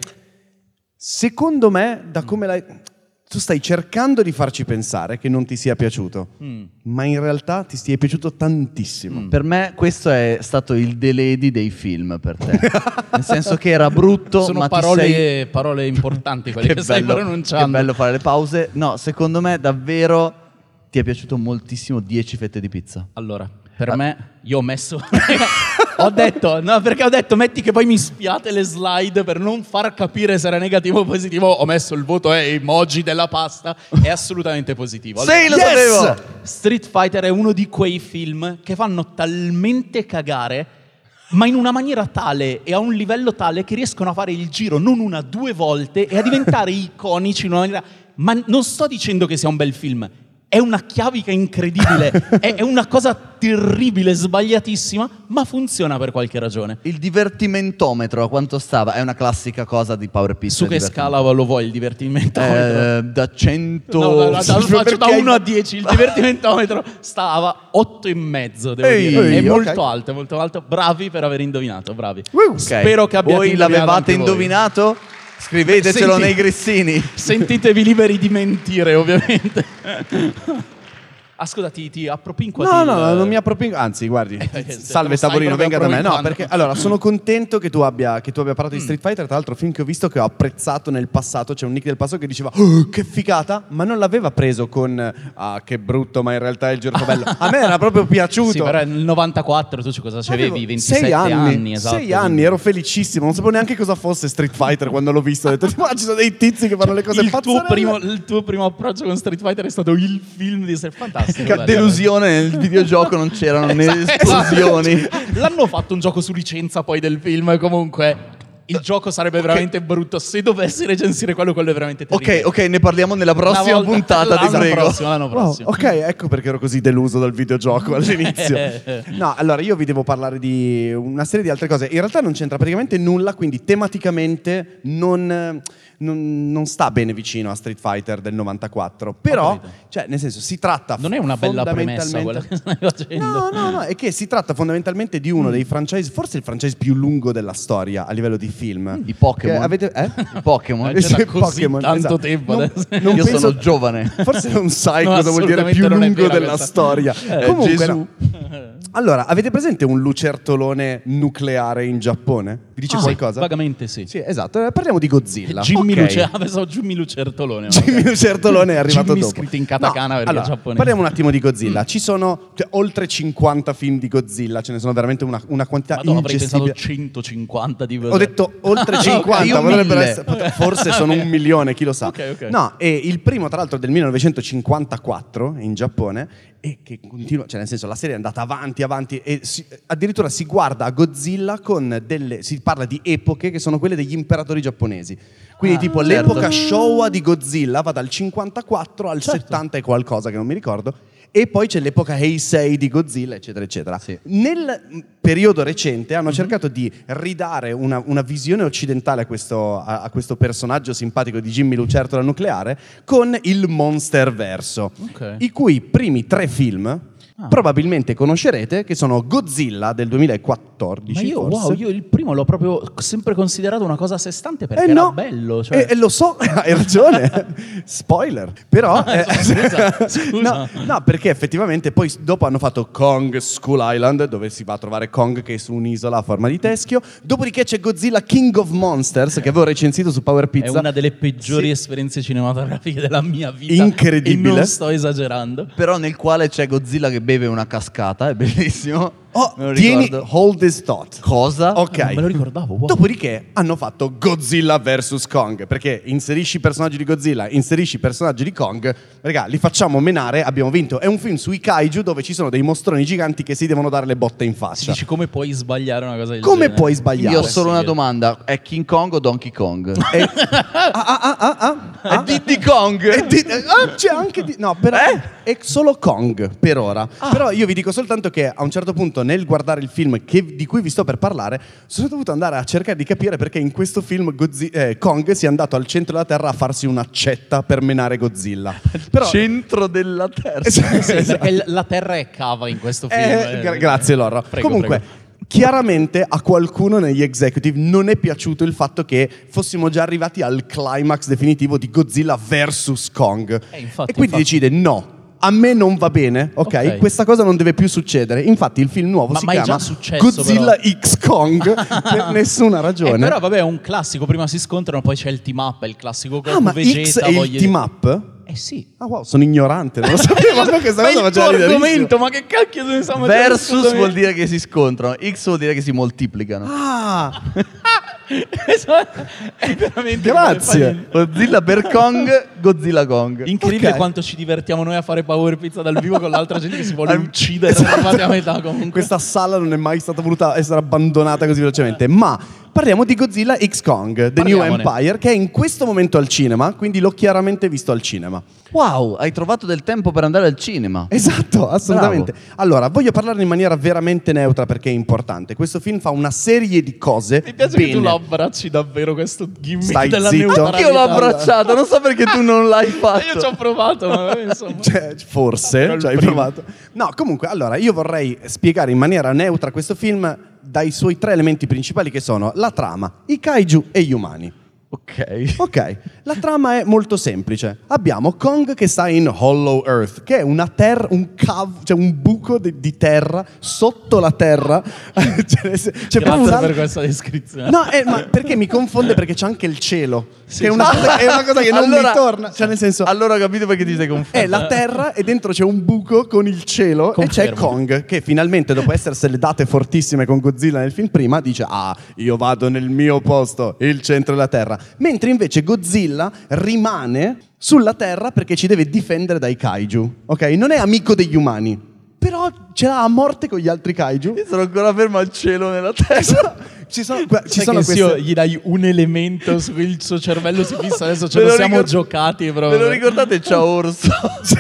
secondo me, da come l'hai... Tu stai cercando di farci pensare che non ti sia piaciuto, Mm. ma in realtà ti sia piaciuto tantissimo. Per me questo è stato il deledi dei film per te. Nel senso che era brutto, Sono ma parole, ti sei... parole importanti quelle che, stai bello, pronunciando. che bello fare le pause. No, secondo me davvero ti è piaciuto moltissimo dieci fette di pizza. Allora, per me, io ho messo... ho detto, no, perché ho detto, metti che poi mi spiate le slide per non far capire se era negativo o positivo, ho messo il voto e emoji della pasta, è assolutamente positivo. Allora, Sì, lo Yes! sapevo! Street Fighter è uno di quei film che fanno talmente cagare, ma in una maniera tale e a un livello tale che riescono a fare il giro non una, due volte e a diventare iconici in una maniera... Ma non sto dicendo che sia un bel film, è una chiavica incredibile, è, è una cosa terribile, sbagliatissima, ma funziona per qualche ragione. Il divertimentometro a quanto stava? È una classica cosa di Power Pizza. Su che scala lo vuoi il divertimentometro? Eh, da cento... No, no, no, da- lo faccio Perché da hai- uno a dieci, il divertimentometro stava otto e mezzo, devo Ehi, dire. È ehi, molto ok. alto, è molto alto. Bravi per aver indovinato, bravi. Uh, ok. Spero che abbiate Voi indovinato l'avevate anche voi. indovinato? Scrivetecelo Senti- nei grissini. Sentitevi liberi di mentire, ovviamente. Ah, scusa, ti, ti appropinqua. No, il... no, non mi appropinqua. Anzi, guardi, Eh, salve te lo tavolino, stai venga da me. No, proprio perché allora sono contento che tu abbia, che tu abbia parlato di Mm. Street Fighter. Tra l'altro, film che ho visto che ho apprezzato nel passato. C'è un nick del passato che diceva "Oh, che figata", ma non l'aveva preso con ah, che brutto, ma in realtà è il gioco bello. A me era proprio piaciuto. Sì, però nel novantaquattro tu cosa Avevo c'avevi? ventisette sei anni, anni, esatto. sei anni, ero felicissimo, non sapevo neanche cosa fosse Street Fighter quando l'ho visto. Ho detto, ma ci sono dei tizi che fanno le cose il tuo, pazzesche. primo, il tuo primo approccio con Street Fighter è stato il film di Street Fantastico. Che delusione, nel videogioco non c'erano né esplosioni. L'hanno fatto un gioco su licenza poi del film, comunque il gioco sarebbe veramente brutto. Se dovessi recensire quello, quello è veramente terribile. Ok, ok, ne parliamo nella Una prossima volta- puntata, ti l'anno prego. prossimo, l'anno Wow, prossimo. ok, ecco perché ero così deluso dal videogioco all'inizio. No, allora io vi devo parlare di una serie di altre cose. In realtà non c'entra praticamente nulla, quindi tematicamente non, non, non sta bene vicino a Street Fighter del novantaquattro. Però, capito. cioè, nel senso, si tratta Non è una bella premessa quella fondamentalmente- che stai facendo. No, no, no, è che si tratta fondamentalmente di uno dei franchise, forse il franchise più lungo della storia a livello di film. Di Pokémon. Che avete, eh? I Pokémon. Eh, c'è da Sì, così tanto esatto. tempo Non- adesso. non Io penso- sono giovane. Forse non sai No, cosa vuol dire più assolutamente non è lungo vera della questa. storia. Eh, Comunque, Gesù. no. Allora, avete presente un lucertolone nucleare in Giappone? Vi dice Ah, qualcosa? Vagamente sì. Sì, esatto. Eh, Parliamo di Godzilla. Jimmy Ok. Luce- ah, pensavo Jimmy Lucertolone. ma Jimmy ok. Lucertolone è arrivato Jimmy dopo. scritto in katakana perché allora, è giapponese. Parliamo un attimo di Godzilla. Ci sono cioè, oltre cinquanta film di Godzilla, ce ne sono veramente una, una quantità Madonna, avrei pensato ingestibile. centocinquanta di Ho detto oltre cinquanta, io potrebbero mille. essere- forse sono un milione, chi lo sa. Ok, ok. No, e il primo tra l'altro del millenovecentocinquantaquattro in Giappone e che continua, cioè nel senso la serie è andata avanti, avanti e si- addirittura si guarda a Godzilla con delle, si parla di epoche che sono quelle degli imperatori giapponesi. Quindi Ah, tipo certo. l'epoca Showa di Godzilla va dal cinquantaquattro al Certo. settanta e qualcosa che non mi ricordo. E poi c'è l'epoca Heisei di Godzilla, eccetera, eccetera. Sì. Nel mm, periodo recente hanno cercato di ridare una, una visione occidentale a questo, a, a questo personaggio simpatico di Jimmy Lucertola nucleare con il Monsterverso, Ok. i cui primi tre film Ah. probabilmente conoscerete, che sono Godzilla del duemilaquattordici. Ma io, forse. wow, io il primo l'ho proprio sempre considerato una cosa a sé stante perché Eh era no. bello. Cioè... E, e lo so, hai ragione. Spoiler. Però. eh, Scusa, scusa. No, no, perché effettivamente poi s- dopo hanno fatto Kong Skull Island, dove si va a trovare Kong che è su un'isola a forma di teschio. Dopodiché c'è Godzilla King of Monsters, che avevo recensito su Power È Pizza. una delle peggiori Sì. esperienze cinematografiche della mia vita. Incredibile. E non sto esagerando. Però nel quale c'è Godzilla che beve una cascata, è bellissimo. Oh, Me lo tieni, ricordo. hold this thought. Cosa? Ok. Non me lo ricordavo, wow. Dopodiché hanno fatto Godzilla vs Kong, perché inserisci i personaggi di Godzilla, inserisci i personaggi di Kong, raga, li facciamo menare, abbiamo vinto. È un film sui kaiju dove ci sono dei mostroni giganti che si devono dare le botte in Si faccia. dici come puoi sbagliare una cosa del Come genere? puoi sbagliare? Io ho solo una Sì. domanda: è King Kong o Donkey Kong? E- ah, ah, ah, ah, ah, È ah. Diddy Kong! E di- ah, c'è anche di- no, però è solo Kong per ora. Però io vi dico soltanto che a un certo punto nel guardare il film che- di cui vi sto per parlare, sono dovuto andare a cercare di capire perché in questo film Godzi- eh, Kong sia andato al centro della Terra a farsi un'accetta per menare Godzilla. Però Centro della terra. Sì, Esatto. perché la terra è cava in questo film. Eh, eh. gra- grazie Loro. Prego, Comunque, prego. chiaramente a qualcuno negli executive non è piaciuto il fatto che fossimo già arrivati al climax definitivo di Godzilla versus Kong. Eh, infatti, e quindi infatti. decide no. A me non va bene, ok? Ok. Questa cosa non deve più succedere. Infatti, il film nuovo Ma- si ma è chiama già successo, Godzilla X Kong per nessuna Eh, ragione. però vabbè è un classico, prima si scontrano, poi c'è il team up, è il classico Goku ah, ma Vegeta. X è il voglio team dire- up? Eh sì. Ah, wow, sono ignorante, non lo sapevo. Ma questa Ma cosa il faceva tuo riderissimo. argomento, ma che cacchio ne stiamo Versus vuol dire che si scontrano, X vuol dire che si moltiplicano. Ah, È veramente grazie. Godzilla per Kong, Godzilla Kong. incredibile Ok. quanto ci divertiamo noi a fare Power Pizza dal vivo con l'altra gente che si vuole Al- uccidere Esatto. eravate a metà comunque. Questa sala non è mai stata voluta essere abbandonata così velocemente. Ma parliamo di Godzilla X Kong, The New Parliamone. Empire, che è in questo momento al cinema, quindi l'ho chiaramente visto al cinema. Wow, hai trovato del tempo per andare al cinema. Esatto, assolutamente. Allora, voglio parlarne in maniera veramente neutra perché è importante. Questo film fa una serie di cose Mi piace bene. che tu lo abbracci davvero questo gimmick Stai della zitto. neutralità. Io l'ho abbracciato, non so perché tu non l'hai fatto. Io ci ho provato, ma insomma. Cioè, forse, Però il ci hai primo. provato. No, comunque, allora, io vorrei spiegare in maniera neutra questo film dai suoi tre elementi principali che sono la trama, i kaiju e gli umani. Ok. Ok, la trama è molto semplice. Abbiamo Kong che sta in Hollow Earth, che è una terra, un cavo, cioè un buco di, di terra sotto la terra. c'è, c'è Grazie proprio un per questa descrizione. No, eh, ma perché mi confonde perché c'è anche il cielo, Sì, che è una, sì. cosa, è una cosa che non Allora- mi torna. Cioè, nel senso, Allora ho capito perché ti sei confuso. è la terra e dentro c'è un buco con il cielo e c'è Confermo. Kong che finalmente, dopo essersele date fortissime con Godzilla nel film prima, dice ah, io vado nel mio posto, il centro della terra. Mentre invece Godzilla rimane sulla terra perché ci deve difendere dai kaiju, ok? Non è amico degli umani, però ce l'ha a morte con gli altri kaiju. Io sono ancora fermo al cielo nella terra. Ci sono, que- ci Sai sono che se queste... io gli dai un elemento su cui il suo cervello si fissa, adesso ce Ve lo lo siamo ricord- giocati Ve proprio. lo ricordate? Ciao Orso.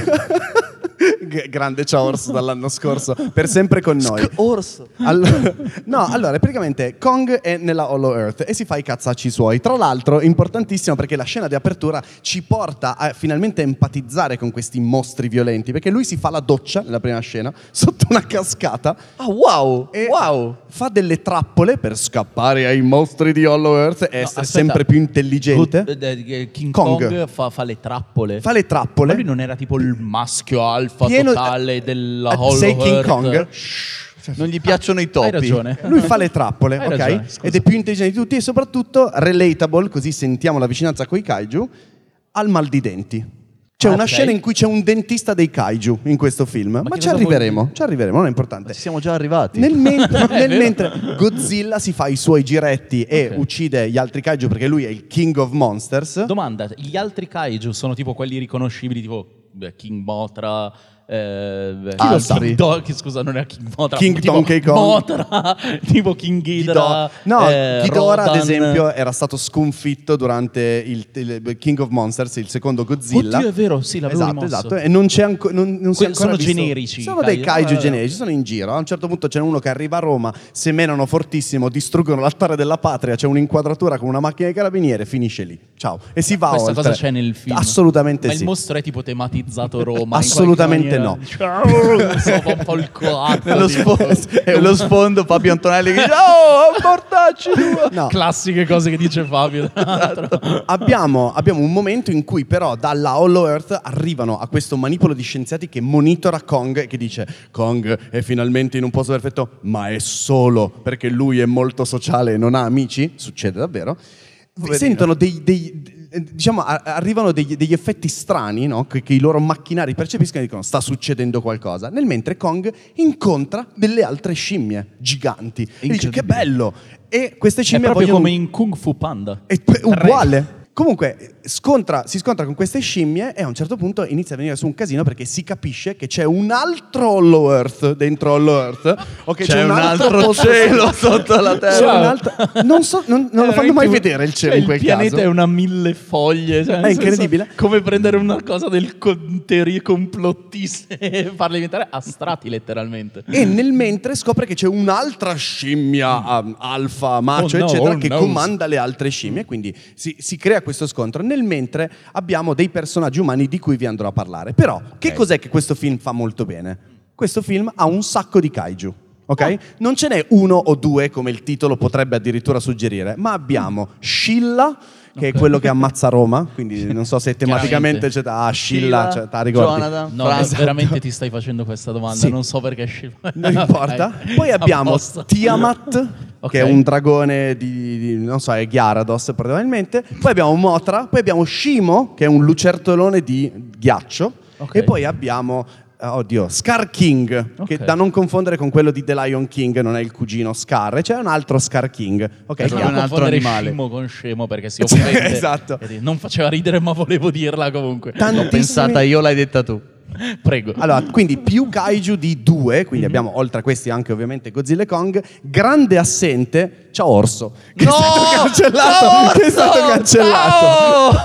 G- grande ciao Orso dall'anno scorso, per sempre con noi. Orso. Allora, no, allora, praticamente Kong è nella Hollow Earth e si fa i cazzacci suoi. Tra l'altro, importantissimo perché la scena di apertura ci porta a finalmente empatizzare con questi mostri violenti, perché lui si fa la doccia nella prima scena sotto una cascata Ah, wow. e Wow. fa delle trappole per scappare ai mostri di Hollow Earth e No, essere aspetta. sempre più intelligente. Good- eh, King Kong. Kong, fa, fa le trappole. Fa le trappole. Ma lui non era tipo il maschio alfa Pieno- totale della Eh, Hollow sei King Earth? Kong? Non gli piacciono i topi. Hai ragione. Lui fa le trappole, Hai ok? ragione, scusa. Ed è più intelligente di tutti e soprattutto relatable, così sentiamo la vicinanza coi kaiju, al mal di denti. C'è Ah, una ok. scena in cui c'è un dentista dei kaiju in questo film, ma, che ci cosa arriveremo, vuol ci arriveremo, non è importante. Ma ci siamo già arrivati. Nel, mentre, nel vero. mentre Godzilla si fa i suoi giretti e Ok. uccide gli altri kaiju perché lui è il King of Monsters. Domanda, gli altri kaiju sono tipo quelli riconoscibili tipo beh, King Mothra, eh, beh, Chi lo King sa? Do- che scusa, non è King Mothra, King tipo Donkey Kong. Mothra, tipo King Ghidorah. Ghido- no, eh, Ghidorah ad Rodan. esempio era stato sconfitto durante il, il King of Monsters, il secondo Godzilla. Oddio, è vero, sì, l'avevo Esatto, rimosso. esatto, e non c'è anco- non, non si è Que- ancora sono visto- generici, Sono i dei kaiju. kaiju Ah, generici, sono in giro. A un certo punto c'è uno che arriva a Roma, semenano fortissimo, distruggono l'altare della patria, c'è un'inquadratura con una macchina di carabiniere, finisce lì. Ciao. E si va Questa oltre. cosa c'è nel film? Assolutamente Ma sì. il mostro è tipo tematizzato Roma? Assolutamente in no. qualche maniera? Ciao, so, fa un po' il coatto. Nello, tipo. sfo- nello sfondo Fabio Antonelli che dice oh, mortacci tua. No. Classiche cose che dice Fabio. tra l'altro. Abbiamo, abbiamo un momento in cui però dalla Hollow Earth arrivano a questo manipolo di scienziati che monitora Kong e che dice Kong è finalmente in un posto perfetto, ma è solo perché lui è molto sociale e non ha amici. Succede davvero. Sentono dei, dei- diciamo a- arrivano degli, degli effetti strani, no? che, che i loro macchinari percepiscono e dicono sta succedendo qualcosa. Nel mentre Kong incontra delle altre scimmie giganti e dice che bello. E queste È scimmie proprio vogliono come in Kung Fu Panda. è p- uguale. Comunque scontra, si scontra con queste scimmie e a un certo punto inizia a venire su un casino perché si capisce che c'è un altro Hollow Earth dentro Hollow Earth o che c'è, C'è un altro posto- cielo sotto la C'è terra. un altro- non so, non, non lo fanno mai vedere il cielo Cioè, in quel il pianeta caso. è una mille foglie. Cioè, nel È senso, incredibile. come prendere una cosa del con- teorie complottiste e farle diventare astratti letteralmente. E nel mentre scopre che c'è un'altra scimmia um, alfa, macio, Oh no, eccetera, oh che no. comanda le altre scimmie. Quindi si, si crea questo scontro. Nel mentre abbiamo dei personaggi umani di cui vi andrò a parlare. Però, che cos'è che questo film fa molto bene? Questo film ha un sacco di kaiju. Ok? Non ce n'è uno o due, come il titolo potrebbe addirittura suggerire, ma abbiamo Scilla, che è quello che ammazza Roma, quindi non so se tematicamente c'è ah, Scilla, cioè, te la ricordi? Jonathan, No, Frank. veramente ti stai facendo questa domanda. Sì. Non so perché sci- Non importa. Ok. Poi A abbiamo posto. Tiamat, Ok. che è un dragone di, di- non so, è Gyarados probabilmente. Poi abbiamo Mothra, poi abbiamo Shimo, che è un lucertolone di ghiaccio. Ok. E poi abbiamo, eh, oddio, Scar King, che Ok. da non confondere con quello di The Lion King, non è il cugino Scar, c'è un altro Scar King. Ok, È È come un altro confondere animale. scemo con scemo perché si offende. Esatto. E non faceva ridere ma volevo dirla comunque. L'ho Tantissimi- pensata io, l'hai detta tu. Prego. Allora, quindi più kaiju di due, quindi Mhm. abbiamo oltre a questi anche ovviamente Godzilla e Kong, grande assente, ciao Orso, che è No! stato cancellato, Ciao, che è stato Orso! cancellato. Ciao!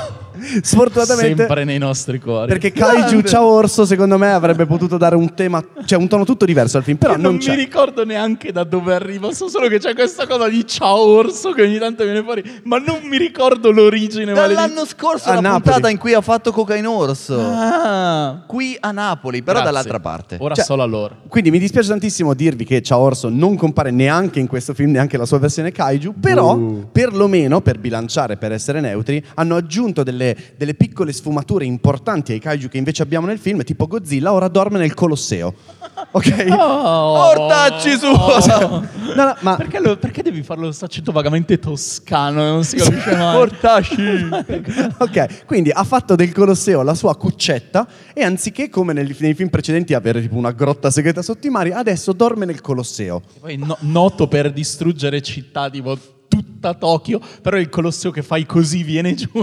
Sfortunatamente sempre nei nostri cuori. perché Kaiju Ciao Orso secondo me avrebbe potuto dare un tema, cioè un tono tutto diverso al film, però Io non, non c'è. mi ricordo neanche da dove arriva, so solo che c'è questa cosa di ciao orso che ogni tanto viene fuori, ma non mi ricordo l'origine. Dall'anno scorso A la Napoli. puntata in cui ha fatto Cocaine Orso. Ah, Qui a Napoli, però grazie. dall'altra parte. Ora Cioè, solo a loro. Quindi mi dispiace tantissimo dirvi che Ciao Orso non compare neanche in questo film, neanche la sua versione Kaiju, però perlomeno per bilanciare, per essere neutri, hanno aggiunto delle, delle piccole sfumature importanti ai Kaiju che invece abbiamo nel film, tipo Godzilla ora dorme nel Colosseo. Ok? Oh, Ortacci su! No, no, ma Perché, lo- perché devi farlo questo accento vagamente toscano? Non si capisce mai. Ortacci! ok, quindi ha fatto del Colosseo la sua cuccetta e anziché come nel- nei film precedenti avere tipo una grotta segreta sotto i mari, adesso dorme nel Colosseo. Poi no- noto per distruggere città tipo tutta Tokyo, però il Colosseo che fai così viene giù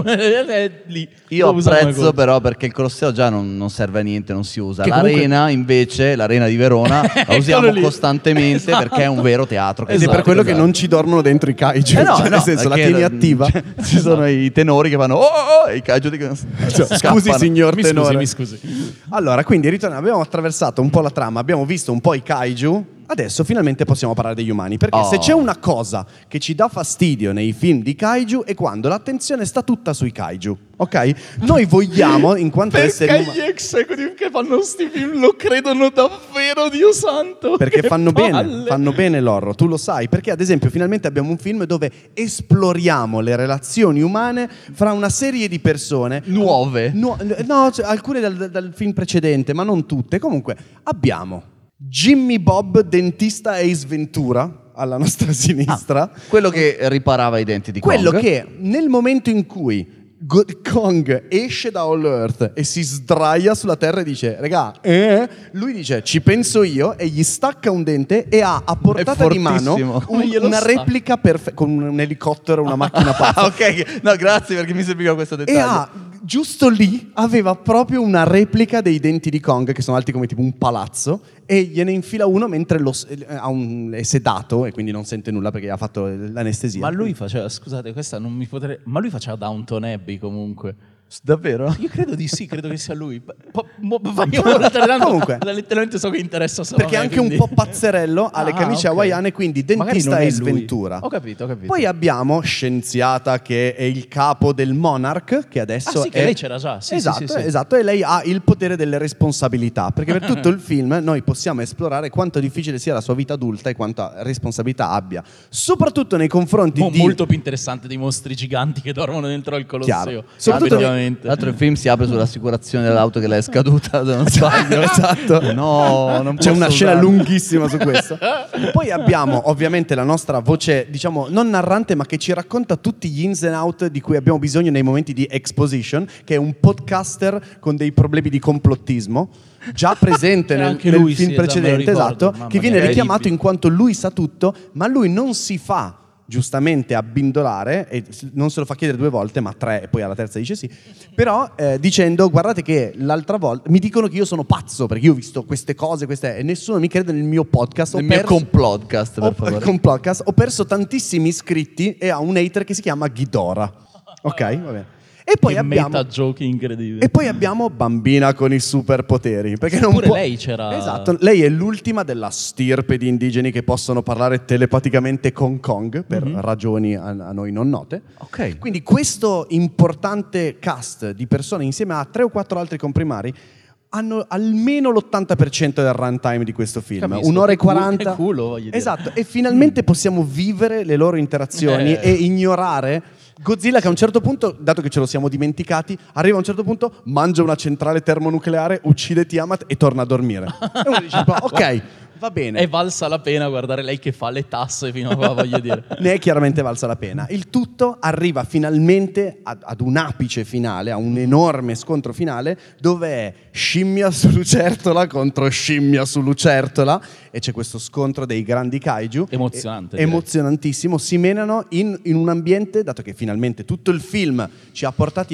è lì. Io Lo usano apprezzo come- però perché il Colosseo già non, non serve a niente, non si usa. Che comunque- L'arena invece, l'arena di Verona, la Eccolo usiamo lì. costantemente Esatto. perché è un vero teatro. Ed è Esatto, per quello che esatto. non ci dormono dentro i Kaiju, Eh no, cioè, no, nel senso la perché tieni attiva. cioè, ci sono i tenori che fanno oh, oh, oh e i kaiju dicono Cioè, scappano. scusi signor Mi tenore. scusi, mi scusi. Allora, quindi ritorniamo, abbiamo attraversato un po' la trama, abbiamo visto un po' i Kaiju. Adesso finalmente possiamo parlare degli umani, perché Oh. se c'è una cosa che ci dà fastidio nei film di Kaiju è quando l'attenzione sta tutta sui Kaiju, ok? Noi vogliamo, in quanto esseri Perché umani, gli executive che fanno sti film lo credono davvero, Dio santo? perché Che fanno bene, palle. fanno bene l'horror, tu lo sai, perché ad esempio finalmente abbiamo un film dove esploriamo le relazioni umane fra una serie di persone Nuove. Nu- no, cioè, alcune dal, dal film precedente, ma non tutte. Comunque, abbiamo Jimmy Bob, dentista Ace Ventura, alla nostra sinistra. Quello che riparava i denti di Quello Kong. che nel momento in cui Go- Kong esce da All Earth e si sdraia sulla terra e dice regà, eh? Lui dice ci penso io e gli stacca un dente e ha a portata di mano fortissimo. un- Glielo una stacca. replica perfetta con un elicottero, una macchina pazza. Ah, ok, no, grazie perché mi serviva questo E dettaglio. ha, giusto lì, aveva proprio una replica dei denti di Kong, che sono alti come tipo un palazzo, e gliene infila uno mentre lo, s- eh, ha un- è sedato e quindi non sente nulla perché ha fatto l'anestesia. Ma lui faceva, scusate, questa non mi potrei... Ma lui faceva Downton Abbey comunque. Davvero? Io credo di sì, credo che sia lui. Po- mo- fai ora, tanto- Comunque. letteralmente so che interessa solo Perché a è me, anche quindi- un po' pazzerello, ha le Ah, camicie ok. hawaiane, quindi Magari dentista non è Ace lui. Ventura. Ho capito, ho capito. Poi abbiamo Scienziata, che è il capo del Monarch, che adesso Ah, sì, che è... lei c'era già. Sì, esatto, sì, sì, sì. esatto, e lei ha il potere delle responsabilità, perché per tutto il film noi possiamo esplorare quanto difficile sia la sua vita adulta e quanta responsabilità abbia, soprattutto nei confronti Mo- di... Molto più interessante dei mostri giganti che dormono dentro il Colosseo. Chiaro. Soprattutto- Effettivamente. Tra l'altro il film si apre sull'assicurazione dell'auto che le è scaduta, se non sbaglio. Esatto. No, non C'è posso una scena usarlo. lunghissima su questo. Poi abbiamo ovviamente la nostra voce, diciamo, non narrante, ma che ci racconta tutti gli ins and out di cui abbiamo bisogno nei momenti di exposition, che è un podcaster con dei problemi di complottismo, già presente Era nel, anche nel lui, film sì, esatto, me lo precedente, ricordo. esatto, Mamma che viene mia, richiamato creepy. in quanto lui sa tutto, ma lui non si fa giustamente abbindolare, e non se lo fa chiedere due volte, ma tre, e poi alla terza dice sì, però eh, dicendo guardate che l'altra volta mi dicono che io sono pazzo perché io ho visto queste cose, queste, e nessuno mi crede nel mio podcast. Nel ho mio perso- complotcast, per ho, favore. con podcast, ho perso tantissimi iscritti e ha un hater che si chiama Ghidorah. Ok, va bene. E poi Che abbiamo meta-giochi incredibili. e poi abbiamo Bambina con i superpoteri, perché non Pure può- lei c'era- Esatto, lei è l'ultima della stirpe di indigeni che possono parlare telepaticamente con Kong per ragioni a, a noi non note. Ok. Quindi questo importante cast di persone insieme a tre o quattro altri comprimari hanno almeno l'ottanta per cento del runtime di questo film, Capisco, un'ora e che culo- quaranta. che culo, voglio dire. Esatto, e finalmente possiamo vivere le loro interazioni Eh. e ignorare Godzilla che a un certo punto, dato che ce lo siamo dimenticati, arriva a un certo punto, mangia una centrale termonucleare, uccide Tiamat e torna a dormire. E uno dice, ok, va bene. È valsa la pena guardare lei che fa le tasse fino a qua, voglio dire. Ne è chiaramente valsa la pena. Il tutto arriva finalmente ad, ad un apice finale, a un enorme scontro finale, dove è scimmia su lucertola contro scimmia su lucertola, e c'è questo scontro dei grandi kaiju. Emozionante, E- direi. emozionantissimo. Si menano in, in un ambiente, dato che finalmente tutto il film ci ha portati a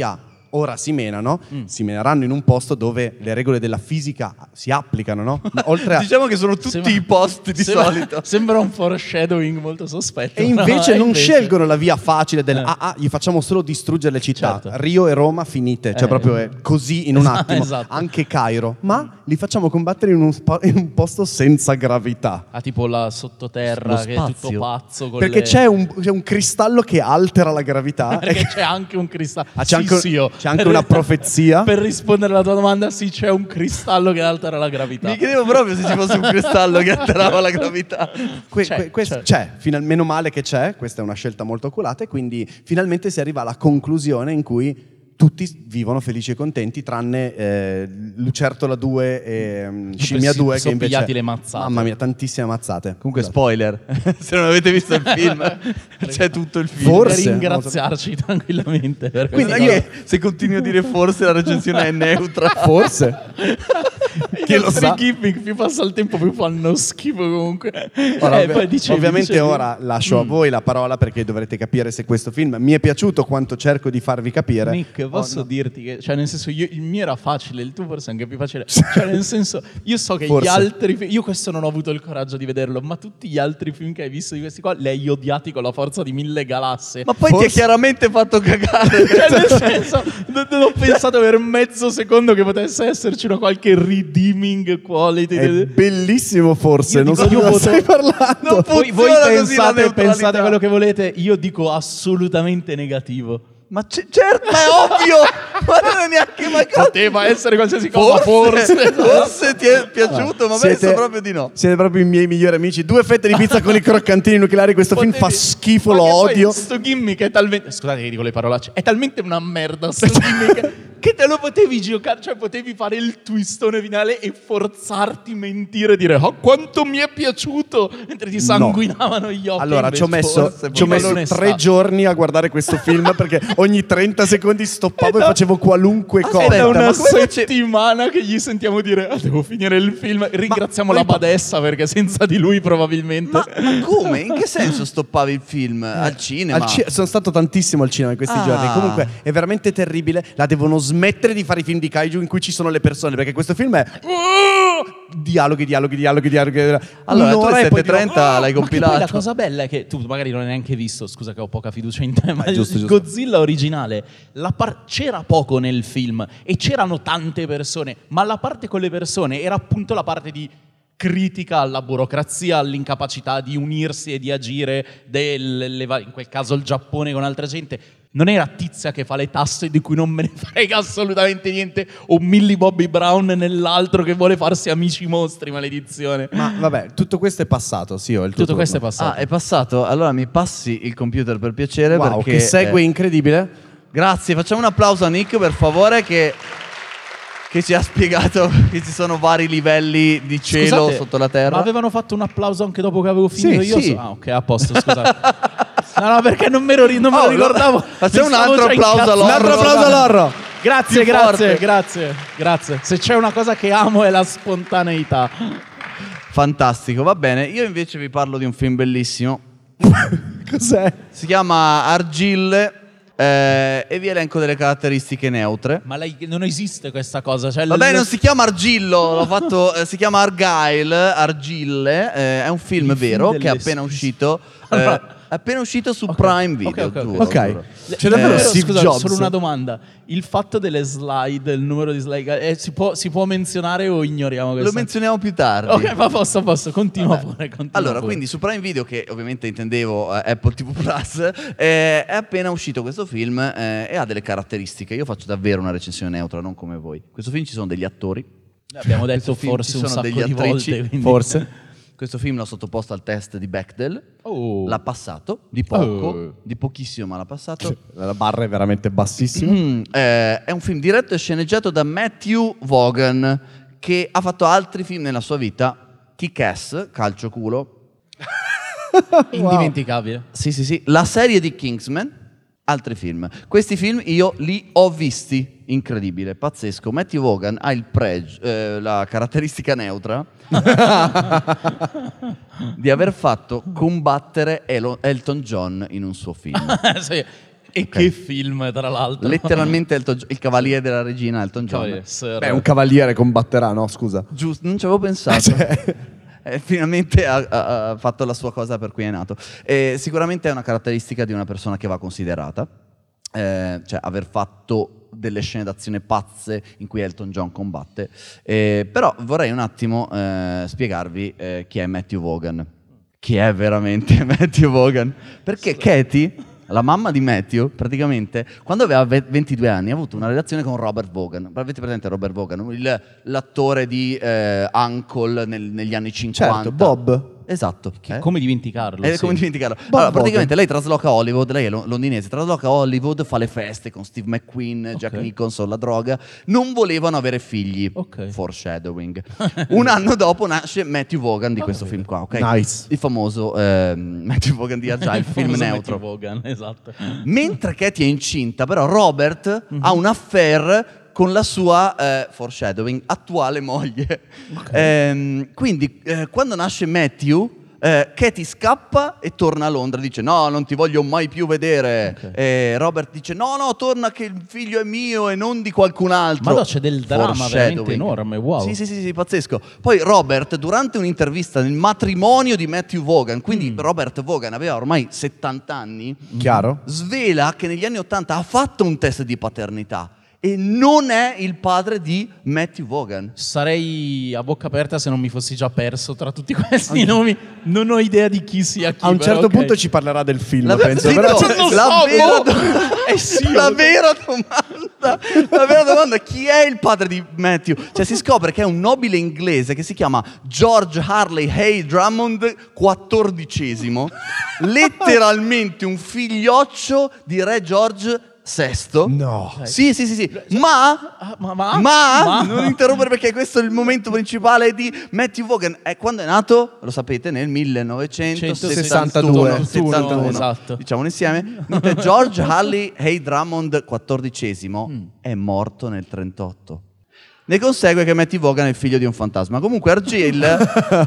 ora si menano, mm. si meneranno in un posto dove le regole della fisica si applicano, no? Oltre a... Diciamo che sono tutti Sembra- i posti di sembra- solito. Sembra un foreshadowing molto sospetto. E invece no? non invece- scelgono la via facile del Eh. ah, ah, gli facciamo solo distruggere le città. Certo. Rio e Roma finite, cioè Eh. proprio è così in un Esatto, attimo. esatto. Anche Cairo, ma li facciamo combattere in un, spa- in un posto senza gravità. Ah, tipo la sottoterra Lo che è tutto spazio. pazzo. Con Perché le- c'è un, c'è un cristallo che altera la gravità. Perché c'è anche un cristallo. Ah, c'è Sì, anche- sì, io- c'è anche per- una profezia? Per rispondere alla tua domanda, sì, c'è un cristallo che altera la gravità. Mi chiedevo proprio se ci fosse un cristallo che alterava la gravità. Que- C'è, que- questo- c'è. c'è, final- meno male che c'è, questa è una scelta molto oculata e quindi finalmente si arriva alla conclusione in cui tutti vivono felici e contenti tranne eh, Lucertola due e um, Scimmia si- due che sono invece... pigliati le mazzate. Mamma mia, tantissime mazzate. Comunque, Esatto. spoiler, se non avete visto il film, c'è tutto il film. Forse. Per ringraziarci tranquillamente. Per Quindi questa io, cosa. se continui a dire forse, la recensione è neutra. Forse. Chi I lo nostri sa? gimmick, più passa il tempo, più fanno schifo comunque. Ora, Eh, ovvi- poi dicevi, ovviamente dicevi. ora lascio a voi la parola perché dovrete capire se questo film mi è piaciuto quanto cerco di farvi capire. Nick, posso Oh, no. dirti che, cioè, nel senso, io, il mio era facile, il tuo forse è anche più facile. Cioè, nel senso, io so che Forse. gli altri film, io questo non ho avuto il coraggio di vederlo, ma tutti gli altri film che hai visto di questi qua, li hai odiati con la forza di mille galassie. Ma poi Forse- ti ha chiaramente fatto cagare. Cioè, nel senso, non, non ho pensato per mezzo secondo che potesse esserci una qualche redeeming quality. È bellissimo forse, Io non dico, so di io cosa voto- stai parlando. Non può- Voi, voi funziona così la pensate, neutralità. pensate quello che volete, io dico assolutamente negativo. Ma c- certo, ma è ovvio! Ma non è neanche mai caso. Poteva essere qualsiasi cosa, Forse, forse. forse ti è piaciuto, ma penso proprio di no. Siete proprio i miei migliori amici. Due fette di pizza con i croccantini nucleari. Questo film fa Potevi- schifo, ma lo che poi odio. Sto gimmick è talmente. Scusate che dico le parolacce. È talmente una merda sto gimmick che te lo potevi giocare. Cioè, potevi fare il twistone finale e forzarti a mentire e dire oh, quanto mi è piaciuto. Mentre ti sanguinavano gli occhi. Allora, ci ho invece, messo, forse, ci ho poi messo non è tre stato. giorni a guardare questo film perché ogni trenta secondi stoppavo e facevo qualunque È cosa. da una ma come face- settimana che gli sentiamo dire ah, devo finire il film. Ringraziamo Ma- la Badessa perché senza di lui probabilmente. Ma, ma come? In che senso stoppavi il film? Al cinema? Al ci- sono stato tantissimo al cinema in questi Ah. giorni. Comunque è veramente terribile. La devono smettere di fare i film di kaiju in cui ci sono le persone. Perché questo film è dialoghi, dialoghi, dialoghi, dialoghi. Allora, tu Un'ora alle e poi sette e trenta dico, l'hai Ma che poi la compilato. cosa bella è che tu magari non hai neanche visto, scusa che ho poca fiducia in te, ma Eh, giusto, il giusto. Godzilla originale, la par- c'era poco nel film e c'erano tante persone, ma la parte con le persone era appunto la parte di critica alla burocrazia, all'incapacità di unirsi e di agire, del- le va- in quel caso il Giappone con altra gente. Non era Tizia che fa le tasse di cui non me ne frega assolutamente niente, o Millie Bobby Brown nell'altro che vuole farsi amici mostri, maledizione. Ma vabbè, tutto questo è passato. Sì, ho il tuo Tutto questo è turno. passato. Ah, è passato. Allora mi passi il computer per piacere. Wow, perché, che segue eh, incredibile. Grazie, facciamo un applauso a Nick per favore che, che ci ha spiegato che ci sono vari livelli di cielo Scusate, sotto la terra. Ma avevano fatto un applauso anche dopo che avevo finito Sì, io? sì. Ah, ok, a posto, scusate. No, no, perché non me lo, ri- non me lo Oh, ricordavo. facciamo Mi un stavo altro già applauso incazzando. all'Orro. Un altro applauso all'Orro. Grazie, Più grazie, forte. grazie, grazie. Se c'è una cosa che amo è la spontaneità. Fantastico, va bene. Io invece vi parlo di un film bellissimo. Cos'è? Si chiama Argille eh, e vi elenco delle caratteristiche neutre. Ma lei, non esiste questa cosa. Cioè, Vabbè, l- non si chiama Argillo, l'ho fatto, eh, si chiama Argyle, Argille, eh, è un film Il film vero che è delle appena schifo. uscito, eh, è appena uscito su Prime Video. ok, ok. giuro, Ok. giuro. C'è davvero Eh, Steve scusa, Jobs? solo una domanda. Il fatto delle slide, il numero di slide, eh, si, può, si può menzionare o ignoriamo questo? Lo menzioniamo più tardi. Ok, ma posso, posso. Continua pure, continua Allora, pure. quindi su Prime Video, che ovviamente intendevo eh, Apple ti vu Plus, eh, è appena uscito questo film eh, e ha delle caratteristiche. Io faccio davvero una recensione neutra, non come voi. In questo film ci sono degli attori. Abbiamo detto Questo film forse ci un sono sacco degli di attrici, volte. quindi- Forse. Questo film l'ho sottoposto al test di Bechdel. Oh. L'ha passato, di poco, Oh. di pochissimo, ma l'ha passato. La barra è veramente bassissima. Mm, eh, è un film diretto e sceneggiato da Matthew Vaughan, che ha fatto altri film nella sua vita. Kick-Ass, calcio culo. Indimenticabile. Sì, sì, sì. La serie di Kingsman, altri film. Questi film io li ho visti. Incredibile, pazzesco. Matthew Vaughan ha il pregio, eh, la caratteristica neutra di aver fatto combattere Elo- Elton John in un suo film. Sì. E Ok. che film, tra l'altro. Letteralmente Elton Jo- il cavaliere della regina Elton John. Cavaliere, sir. Beh, un cavaliere combatterà, no? Scusa. Giusto, non ci avevo pensato. Cioè, Eh, finalmente ha, ha- ha fatto la sua cosa per cui è nato. Eh, sicuramente è una caratteristica di una persona che va considerata, eh, cioè aver fatto delle scene d'azione pazze in cui Elton John combatte. Eh, però vorrei un attimo eh, spiegarvi eh, chi è Matthew Vaughan. Chi è veramente Matthew Vaughan? Perché Katie, la mamma di Matthew, praticamente, quando aveva ve- ventidue anni, ha avuto una relazione con Robert Vaughan. Avete presente Robert Vaughan? Il- l'attore di eh, Uncle nel- negli anni cinquanta. certo, Bob. Esatto. Eh? Come dimenticarlo? Eh, sì. come dimenticarlo? Bob Allora, praticamente Vaughan. lei trasloca a Hollywood, lei è lo- londinese, trasloca a Hollywood, fa le feste con Steve McQueen, Jack Ok. Nicholson, la droga. Non volevano avere figli. Ok. Foreshadowing. Un anno dopo nasce Matthew Vaughan di questo film qua, ok? Nice. Il famoso ehm, Matthew Vaughan di Agile, Il film famoso neutro. Matthew Vaughan, esatto. Mentre Katie è incinta, però Robert Mhm. ha un affair con la sua, eh, foreshadowing, attuale moglie. Ehm, quindi, eh, quando nasce Matthew, eh, Katie scappa e torna a Londra. Dice, no, non ti voglio mai più vedere. Ok. E Robert dice, no, no, torna che il figlio è mio e non di qualcun altro. Ma no, c'è del dramma Foreshadowing. veramente enorme, wow. Sì, sì, sì, sì, pazzesco. Poi Robert, durante un'intervista nel matrimonio di Matthew Vaughan, quindi Mm. Robert Vaughan aveva ormai settanta anni, Chiaro? svela che negli anni ottanta ha fatto un test di paternità e non è il padre di Matthew Vaughan. Sarei a bocca aperta se non mi fossi già perso tra tutti questi nomi. Non ho idea di chi sia chi. A un però, certo ok. punto ci parlerà del film, La, penso. sì, però no, cioè, non lo la so, vera boh. do- Eh sì, la lo- vera domanda, la vera domanda, chi è il padre di Matthew? Cioè si scopre che è un nobile inglese che si chiama George Harley Hay Drummond quattordicesimo, letteralmente un figlioccio di re George sesto. No. Sì, sì, sì, sì. Ma, Ah, ma- ma- ma, ma- non interrompere perché questo è il momento principale di Matthew Vaughan. E quando è nato, lo sapete, nel millenovecentosessantadue. sessantuno, esatto. Diciamolo insieme. Mentre George Harley Hay Drummond quattordicesimo è morto nel trentotto. Ne consegue che Matthew Vaughan è il figlio di un fantasma. Comunque Argylle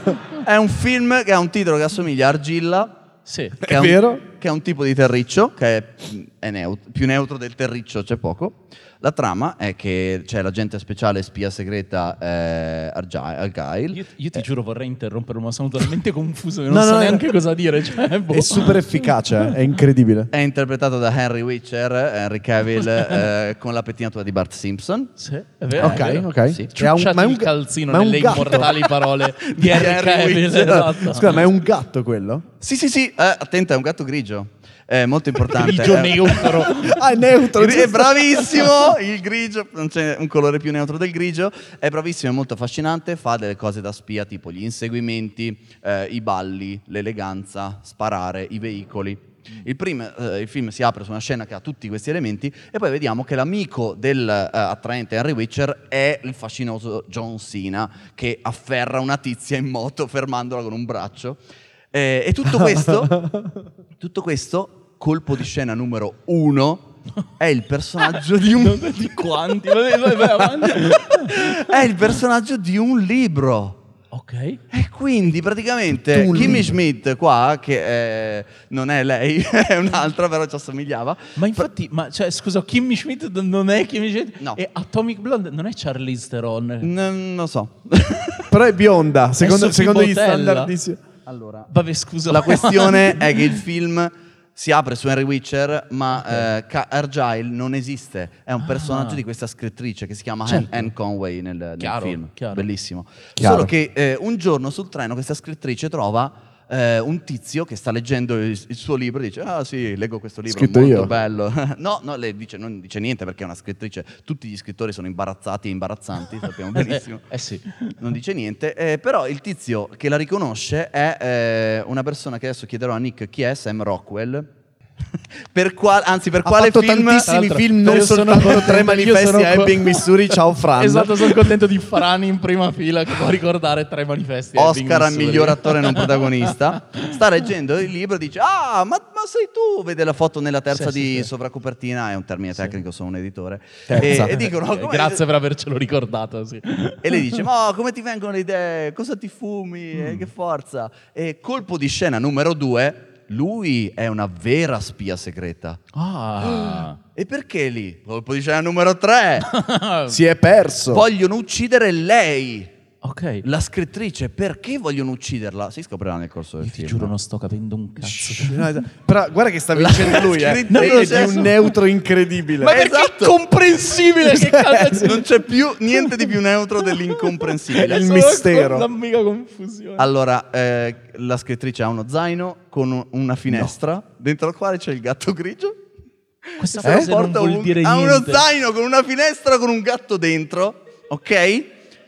è un film che ha un titolo che assomiglia a Argilla. Sì. Che È un- vero? Che è un tipo di terriccio, che è, è neut- più neutro del terriccio, c'è poco. La trama è che c'è l'agente speciale spia segreta eh, Argy- Argyle. Io, io ti giuro vorrei interrompere, ma sono talmente confuso che No, non so no, neanche no. cosa dire. Cioè, boh. È super efficace, eh, è incredibile. È interpretato da Henry Witcher, Henry Cavill, eh, con la pettinatura di Bart Simpson. Sì, è vero. Ok, è vero. ok. Sì. E ha un- Ciucciati ma è un il ga- calzino ma è un nelle gatto. immortali parole di Di Henry Henry Cavill. Witcher. Esatto. Scusa, ma è un gatto quello? Sì, sì, sì, eh, attento, è un gatto grigio. È molto importante. Grigio Eh, neutro. Ah, è neutro. È bravissimo, il grigio, non c'è un colore più neutro del grigio, è bravissimo, è molto affascinante, fa delle cose da spia tipo gli inseguimenti, eh, i balli, l'eleganza, sparare, i veicoli. Il, prim- eh, il film si apre su una scena che ha tutti questi elementi e poi vediamo che l'amico del eh, attraente Henry Witcher è il fascinoso John Cena che afferra una tizia in moto fermandola con un braccio. Eh, e tutto questo, tutto questo, colpo di scena numero uno, è il personaggio di un... Di quanti? Vabbè, vai, vai, avanti. è il personaggio di un libro. Ok. E quindi praticamente Un Kimmy libro. Schmidt qua, che eh, non è lei, è un'altra, però ci assomigliava. Ma infatti, ma cioè, scusa, Kimmy Schmidt non è Kimmy Schmidt? No. E Atomic Blonde non è Charlize Theron? N- non lo so. Però è bionda, secondo, Sophie secondo gli Botella. standard di... Allora, Vabbè, scusa. la questione è che il film si apre su Henry Witcher, ma eh, Ca- Argyle non esiste. È un personaggio Ah. di questa scrittrice che si chiama Certo. Anne, Anne Conway nel, nel Chiaro, film. chiaro. Bellissimo. Chiaro. Solo che eh, un giorno sul treno questa scrittrice trova eh, un tizio che sta leggendo il, il suo libro e dice: ah sì, leggo questo libro, Scritto molto io. bello. no, no, lei dice, non dice niente perché è una scrittrice. Tutti gli scrittori sono imbarazzati e imbarazzanti, sappiamo benissimo. Eh sì. Non dice niente, eh, però il tizio che la riconosce è eh, una persona che adesso chiederò a Nick chi è, Sam Rockwell. per qua- anzi, per Ha quale fatto film? tantissimi Tra l'altro, film, non io sono soltanto contento- Tre io manifesti sono a co- Ebbing, Missouri. Ciao Fran. Esatto, sono contento di Frani in prima fila che può ricordare Tre manifesti. a Ebbing, Oscar al Missouri. miglior attore non protagonista. Sta leggendo il libro e dice: ah, ma, ma sei tu? Vede la foto nella terza Sì, di sì, sì. sovracopertina, è un termine tecnico, sono un editore. Terza. E, e dicono: Eh, come- Grazie per avercelo ricordato. Sì. E lei dice: ma come ti vengono le idee? Cosa ti fumi? Eh, che forza? E colpo di scena numero due. lui è una vera spia segreta. Ah. E perché lì? Colpo di scena numero tre. Si è perso. Vogliono uccidere lei, Ok. la scrittrice. Perché vogliono ucciderla? Si scoprirà nel corso del Io ti film. giuro, non sto capendo un cazzo. No, però guarda che sta vincendo lui, eh. scrittrice- È di un neutro incredibile. Ma perché Esatto. è comprensibile? Che cazzo? Non c'è più niente di più neutro dell'incomprensibile. Il Sono mistero. Una mega confusione. Allora, eh, la scrittrice ha uno zaino con un- una finestra dentro al quale c'è il gatto grigio. Questa Se lo frase non porta vuol ovunque. dire Ha niente. uno zaino con una finestra con un gatto dentro, ok?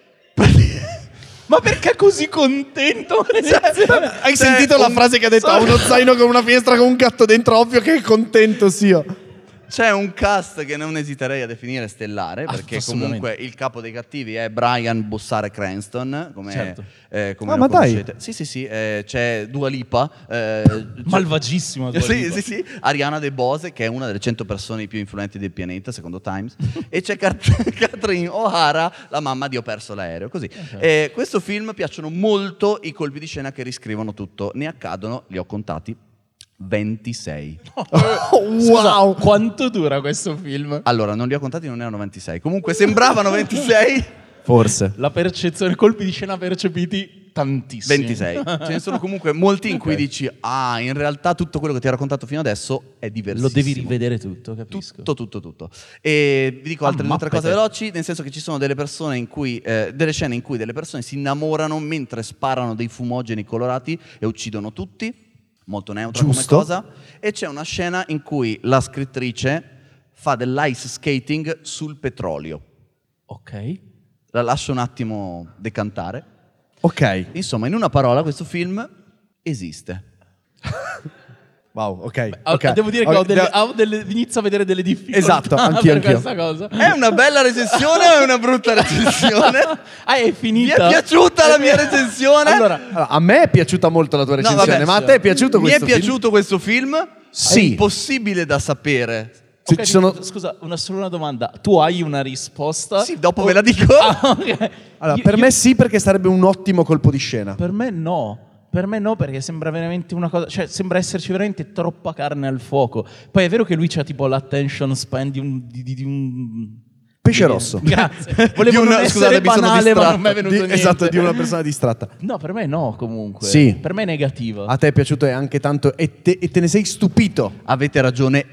Ma perché è così contento? Hai Cioè, sentito la un- frase che ha detto? Ha uno zaino con una finestra con un gatto dentro, ovvio che è contento sia. C'è un cast che non esiterei a definire stellare, perché assolutamente. comunque il capo dei cattivi è Brian Bossare Cranston, come, Certo. eh, come Ah, lo ma dai. conoscete. Sì, sì, sì, eh, c'è Dua Lipa. eh, Malvagissimo. Dua Sì, Lipa. sì, sì, Ariana De Bose, che è una delle cento persone più influenti del pianeta, secondo Times, e c'è Cat- Catherine O'Hara, la mamma di Ho perso l'aereo. Così. Eh, questo film piacciono molto i colpi di scena che riscrivono tutto. Ne accadono, li ho contati, ventisei. Scusa, quanto dura questo film? Allora, non li ho contati, non erano ventisei. Comunque sembravano ventisei. Forse. La percezione, colpi di scena percepiti, tantissimi. ventisei. Ce ne sono comunque molti in cui dici, ah, in realtà tutto quello che ti ho raccontato fino adesso è diversissimo. Lo devi rivedere tutto, capisco. Tutto, tutto, tutto. E vi dico altre Ah, due o tre cose mappete. veloci, nel senso che ci sono delle persone in cui, eh, delle scene in cui delle persone si innamorano mentre sparano dei fumogeni colorati e uccidono tutti. Molto neutra Giusto. come cosa. E c'è una scena in cui la scrittrice fa dell'ice skating sul petrolio. Ok. La lascio un attimo decantare. Ok. Insomma, in una parola, questo film esiste. Wow, ok. Ah, ok. Devo dire che Ok, ho delle, da- ho delle- inizio a vedere delle difficoltà Esatto, anch'io, per anch'io. questa cosa. È una bella recensione o è una brutta recensione? Ah, è Vi finita? è piaciuta la mia recensione? Allora, Allora, a me è piaciuta molto la tua No, recensione, vabbè, ma a te è piaciuto Mi è questo film? piaciuto questo film? Sì. È impossibile da sapere. Se ok, ci sono- scusa, una, solo una domanda. Tu hai una risposta? Sì, dopo ve la dico. Ah, ok. Allora, Io- per io- me sì, perché sarebbe un ottimo colpo di scena. Per me no. Per me no, perché sembra veramente una cosa. Cioè, sembra esserci veramente troppa carne al fuoco. Poi è vero che lui c'ha tipo l'attention span di un. Di, di- di un... Pesce di- rosso. Grazie. Volevo Di una- non scusate, essere mi sono banale, ma distratto. non mi è venuto Di- niente. esatto, di una persona distratta. No, per me no, comunque. Sì. Per me è negativa. A te è piaciuto e anche tanto e te, e te ne sei stupito. Avete ragione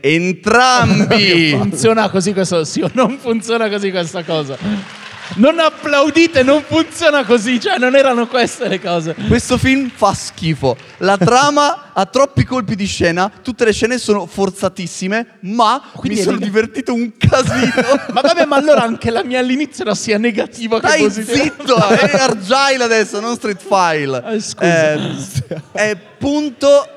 entrambi. Funziona così questo. Sì, o non funziona così questa cosa. Non applaudite, non funziona così. Cioè, non erano queste le cose. Questo film fa schifo. La trama ha troppi colpi di scena. Tutte le scene sono forzatissime. Ma Quindi mi è sono neg- divertito un casino. Ma vabbè, ma allora anche la mia all'inizio era sia negativa che Stai positiva. zitto, è Argyle adesso, non Street File. Eh, scusa. Eh, è punto.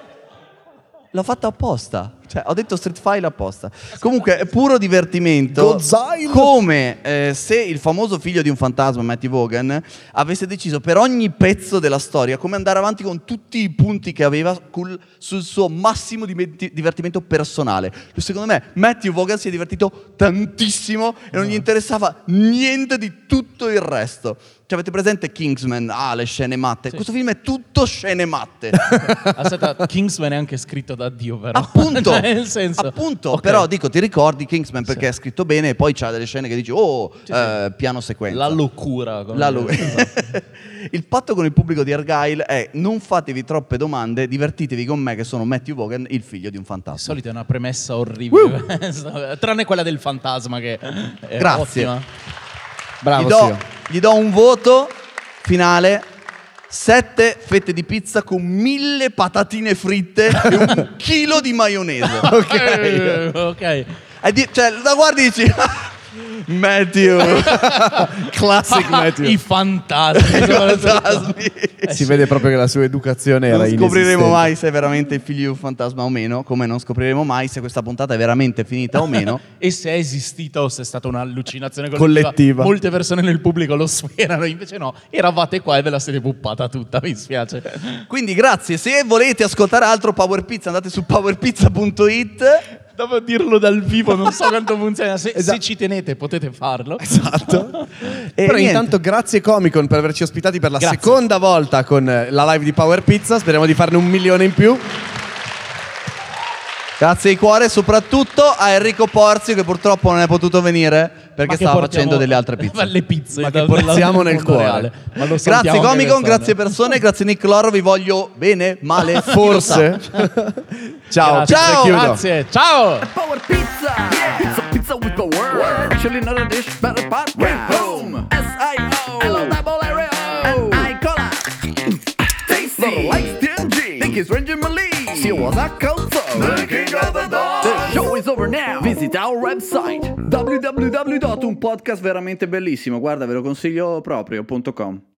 L'ho fatto apposta. Cioè, ho detto Street File apposta. Comunque, è puro divertimento. Godzilla. Come eh, se il famoso figlio di un fantasma, Matthew Vaughan, avesse deciso per ogni pezzo della storia come andare avanti con tutti i punti che aveva col- sul suo massimo di- divertimento personale. Secondo me, Matthew Vaughan si è divertito tantissimo e non gli interessava niente di tutto il resto. Cioè, avete presente Kingsman? Ah, le scene matte. Questo film è tutto scene matte. Aspetta, Kingsman è anche scritto da Dio, però. Appunto, Cioè, nel senso. appunto. Ok. Però dico, ti ricordi Kingsman perché Sì. è scritto bene e poi c'ha delle scene che dici, oh, Sì, sì. eh, piano sequenza. La locura. come La dire. lu- Esatto. Il patto con il pubblico di Argyle è non fatevi troppe domande, divertitevi con me che sono Matthew Vaughan, il figlio di un Di fantasma. solito è una premessa orribile. Tranne quella del fantasma che è Grazie. ottima. Bravo, Gli do, Sio. gli do un voto finale. Sette fette di pizza con mille patatine fritte e un chilo di maionese. Ok. ok. E di- cioè, la guardi e dici Matthew. Classic Matthew. I fantasmi. Fantasmi. Si vede proprio che la sua educazione era Non scopriremo inesistente. mai se è veramente il figlio di un fantasma o meno, come non scopriremo mai se questa puntata è veramente finita o meno. E se è esistita o se è stata un'allucinazione collettiva. Collettiva. Molte persone nel pubblico lo sperano, invece no. Eravate qua e ve la siete puppata tutta, mi spiace. Quindi grazie, se volete ascoltare altro Power Pizza andate su power pizza punto it. Dopo dirlo dal vivo non so quanto funziona. Se, Esatto. se ci tenete potete farlo. Esatto. E Però niente. intanto grazie Comic Con per averci ospitati per la Grazie. seconda volta con eh, la live di Power Pizza. Speriamo di farne un milione in più. Grazie di cuore soprattutto a Enrico Porzio che purtroppo non è potuto venire perché stava facendo delle altre pizze. Le pizze Ma che dal- porziamo dal nel mondo cuore. reale. Ma lo Grazie salutiamo anche Comic Con, quest'anno. grazie persone, grazie Nick Loro, vi voglio bene, male, Forse. Ciao. Grazie, Ciao. Chiudo. grazie, ciao. Power Pizza! Yeah! It's a pizza with power! Actually not a dish, but a part. Bring home! S I O! Hello, double area O! And I cola! Tasty! Loro likes T N G! Think he's Ranger Malee! She was a calzo! The king of the dog! The show is over now! Visit our website! w w w punto un podcast veramente bellissimo, guarda ve lo consiglio proprio punto com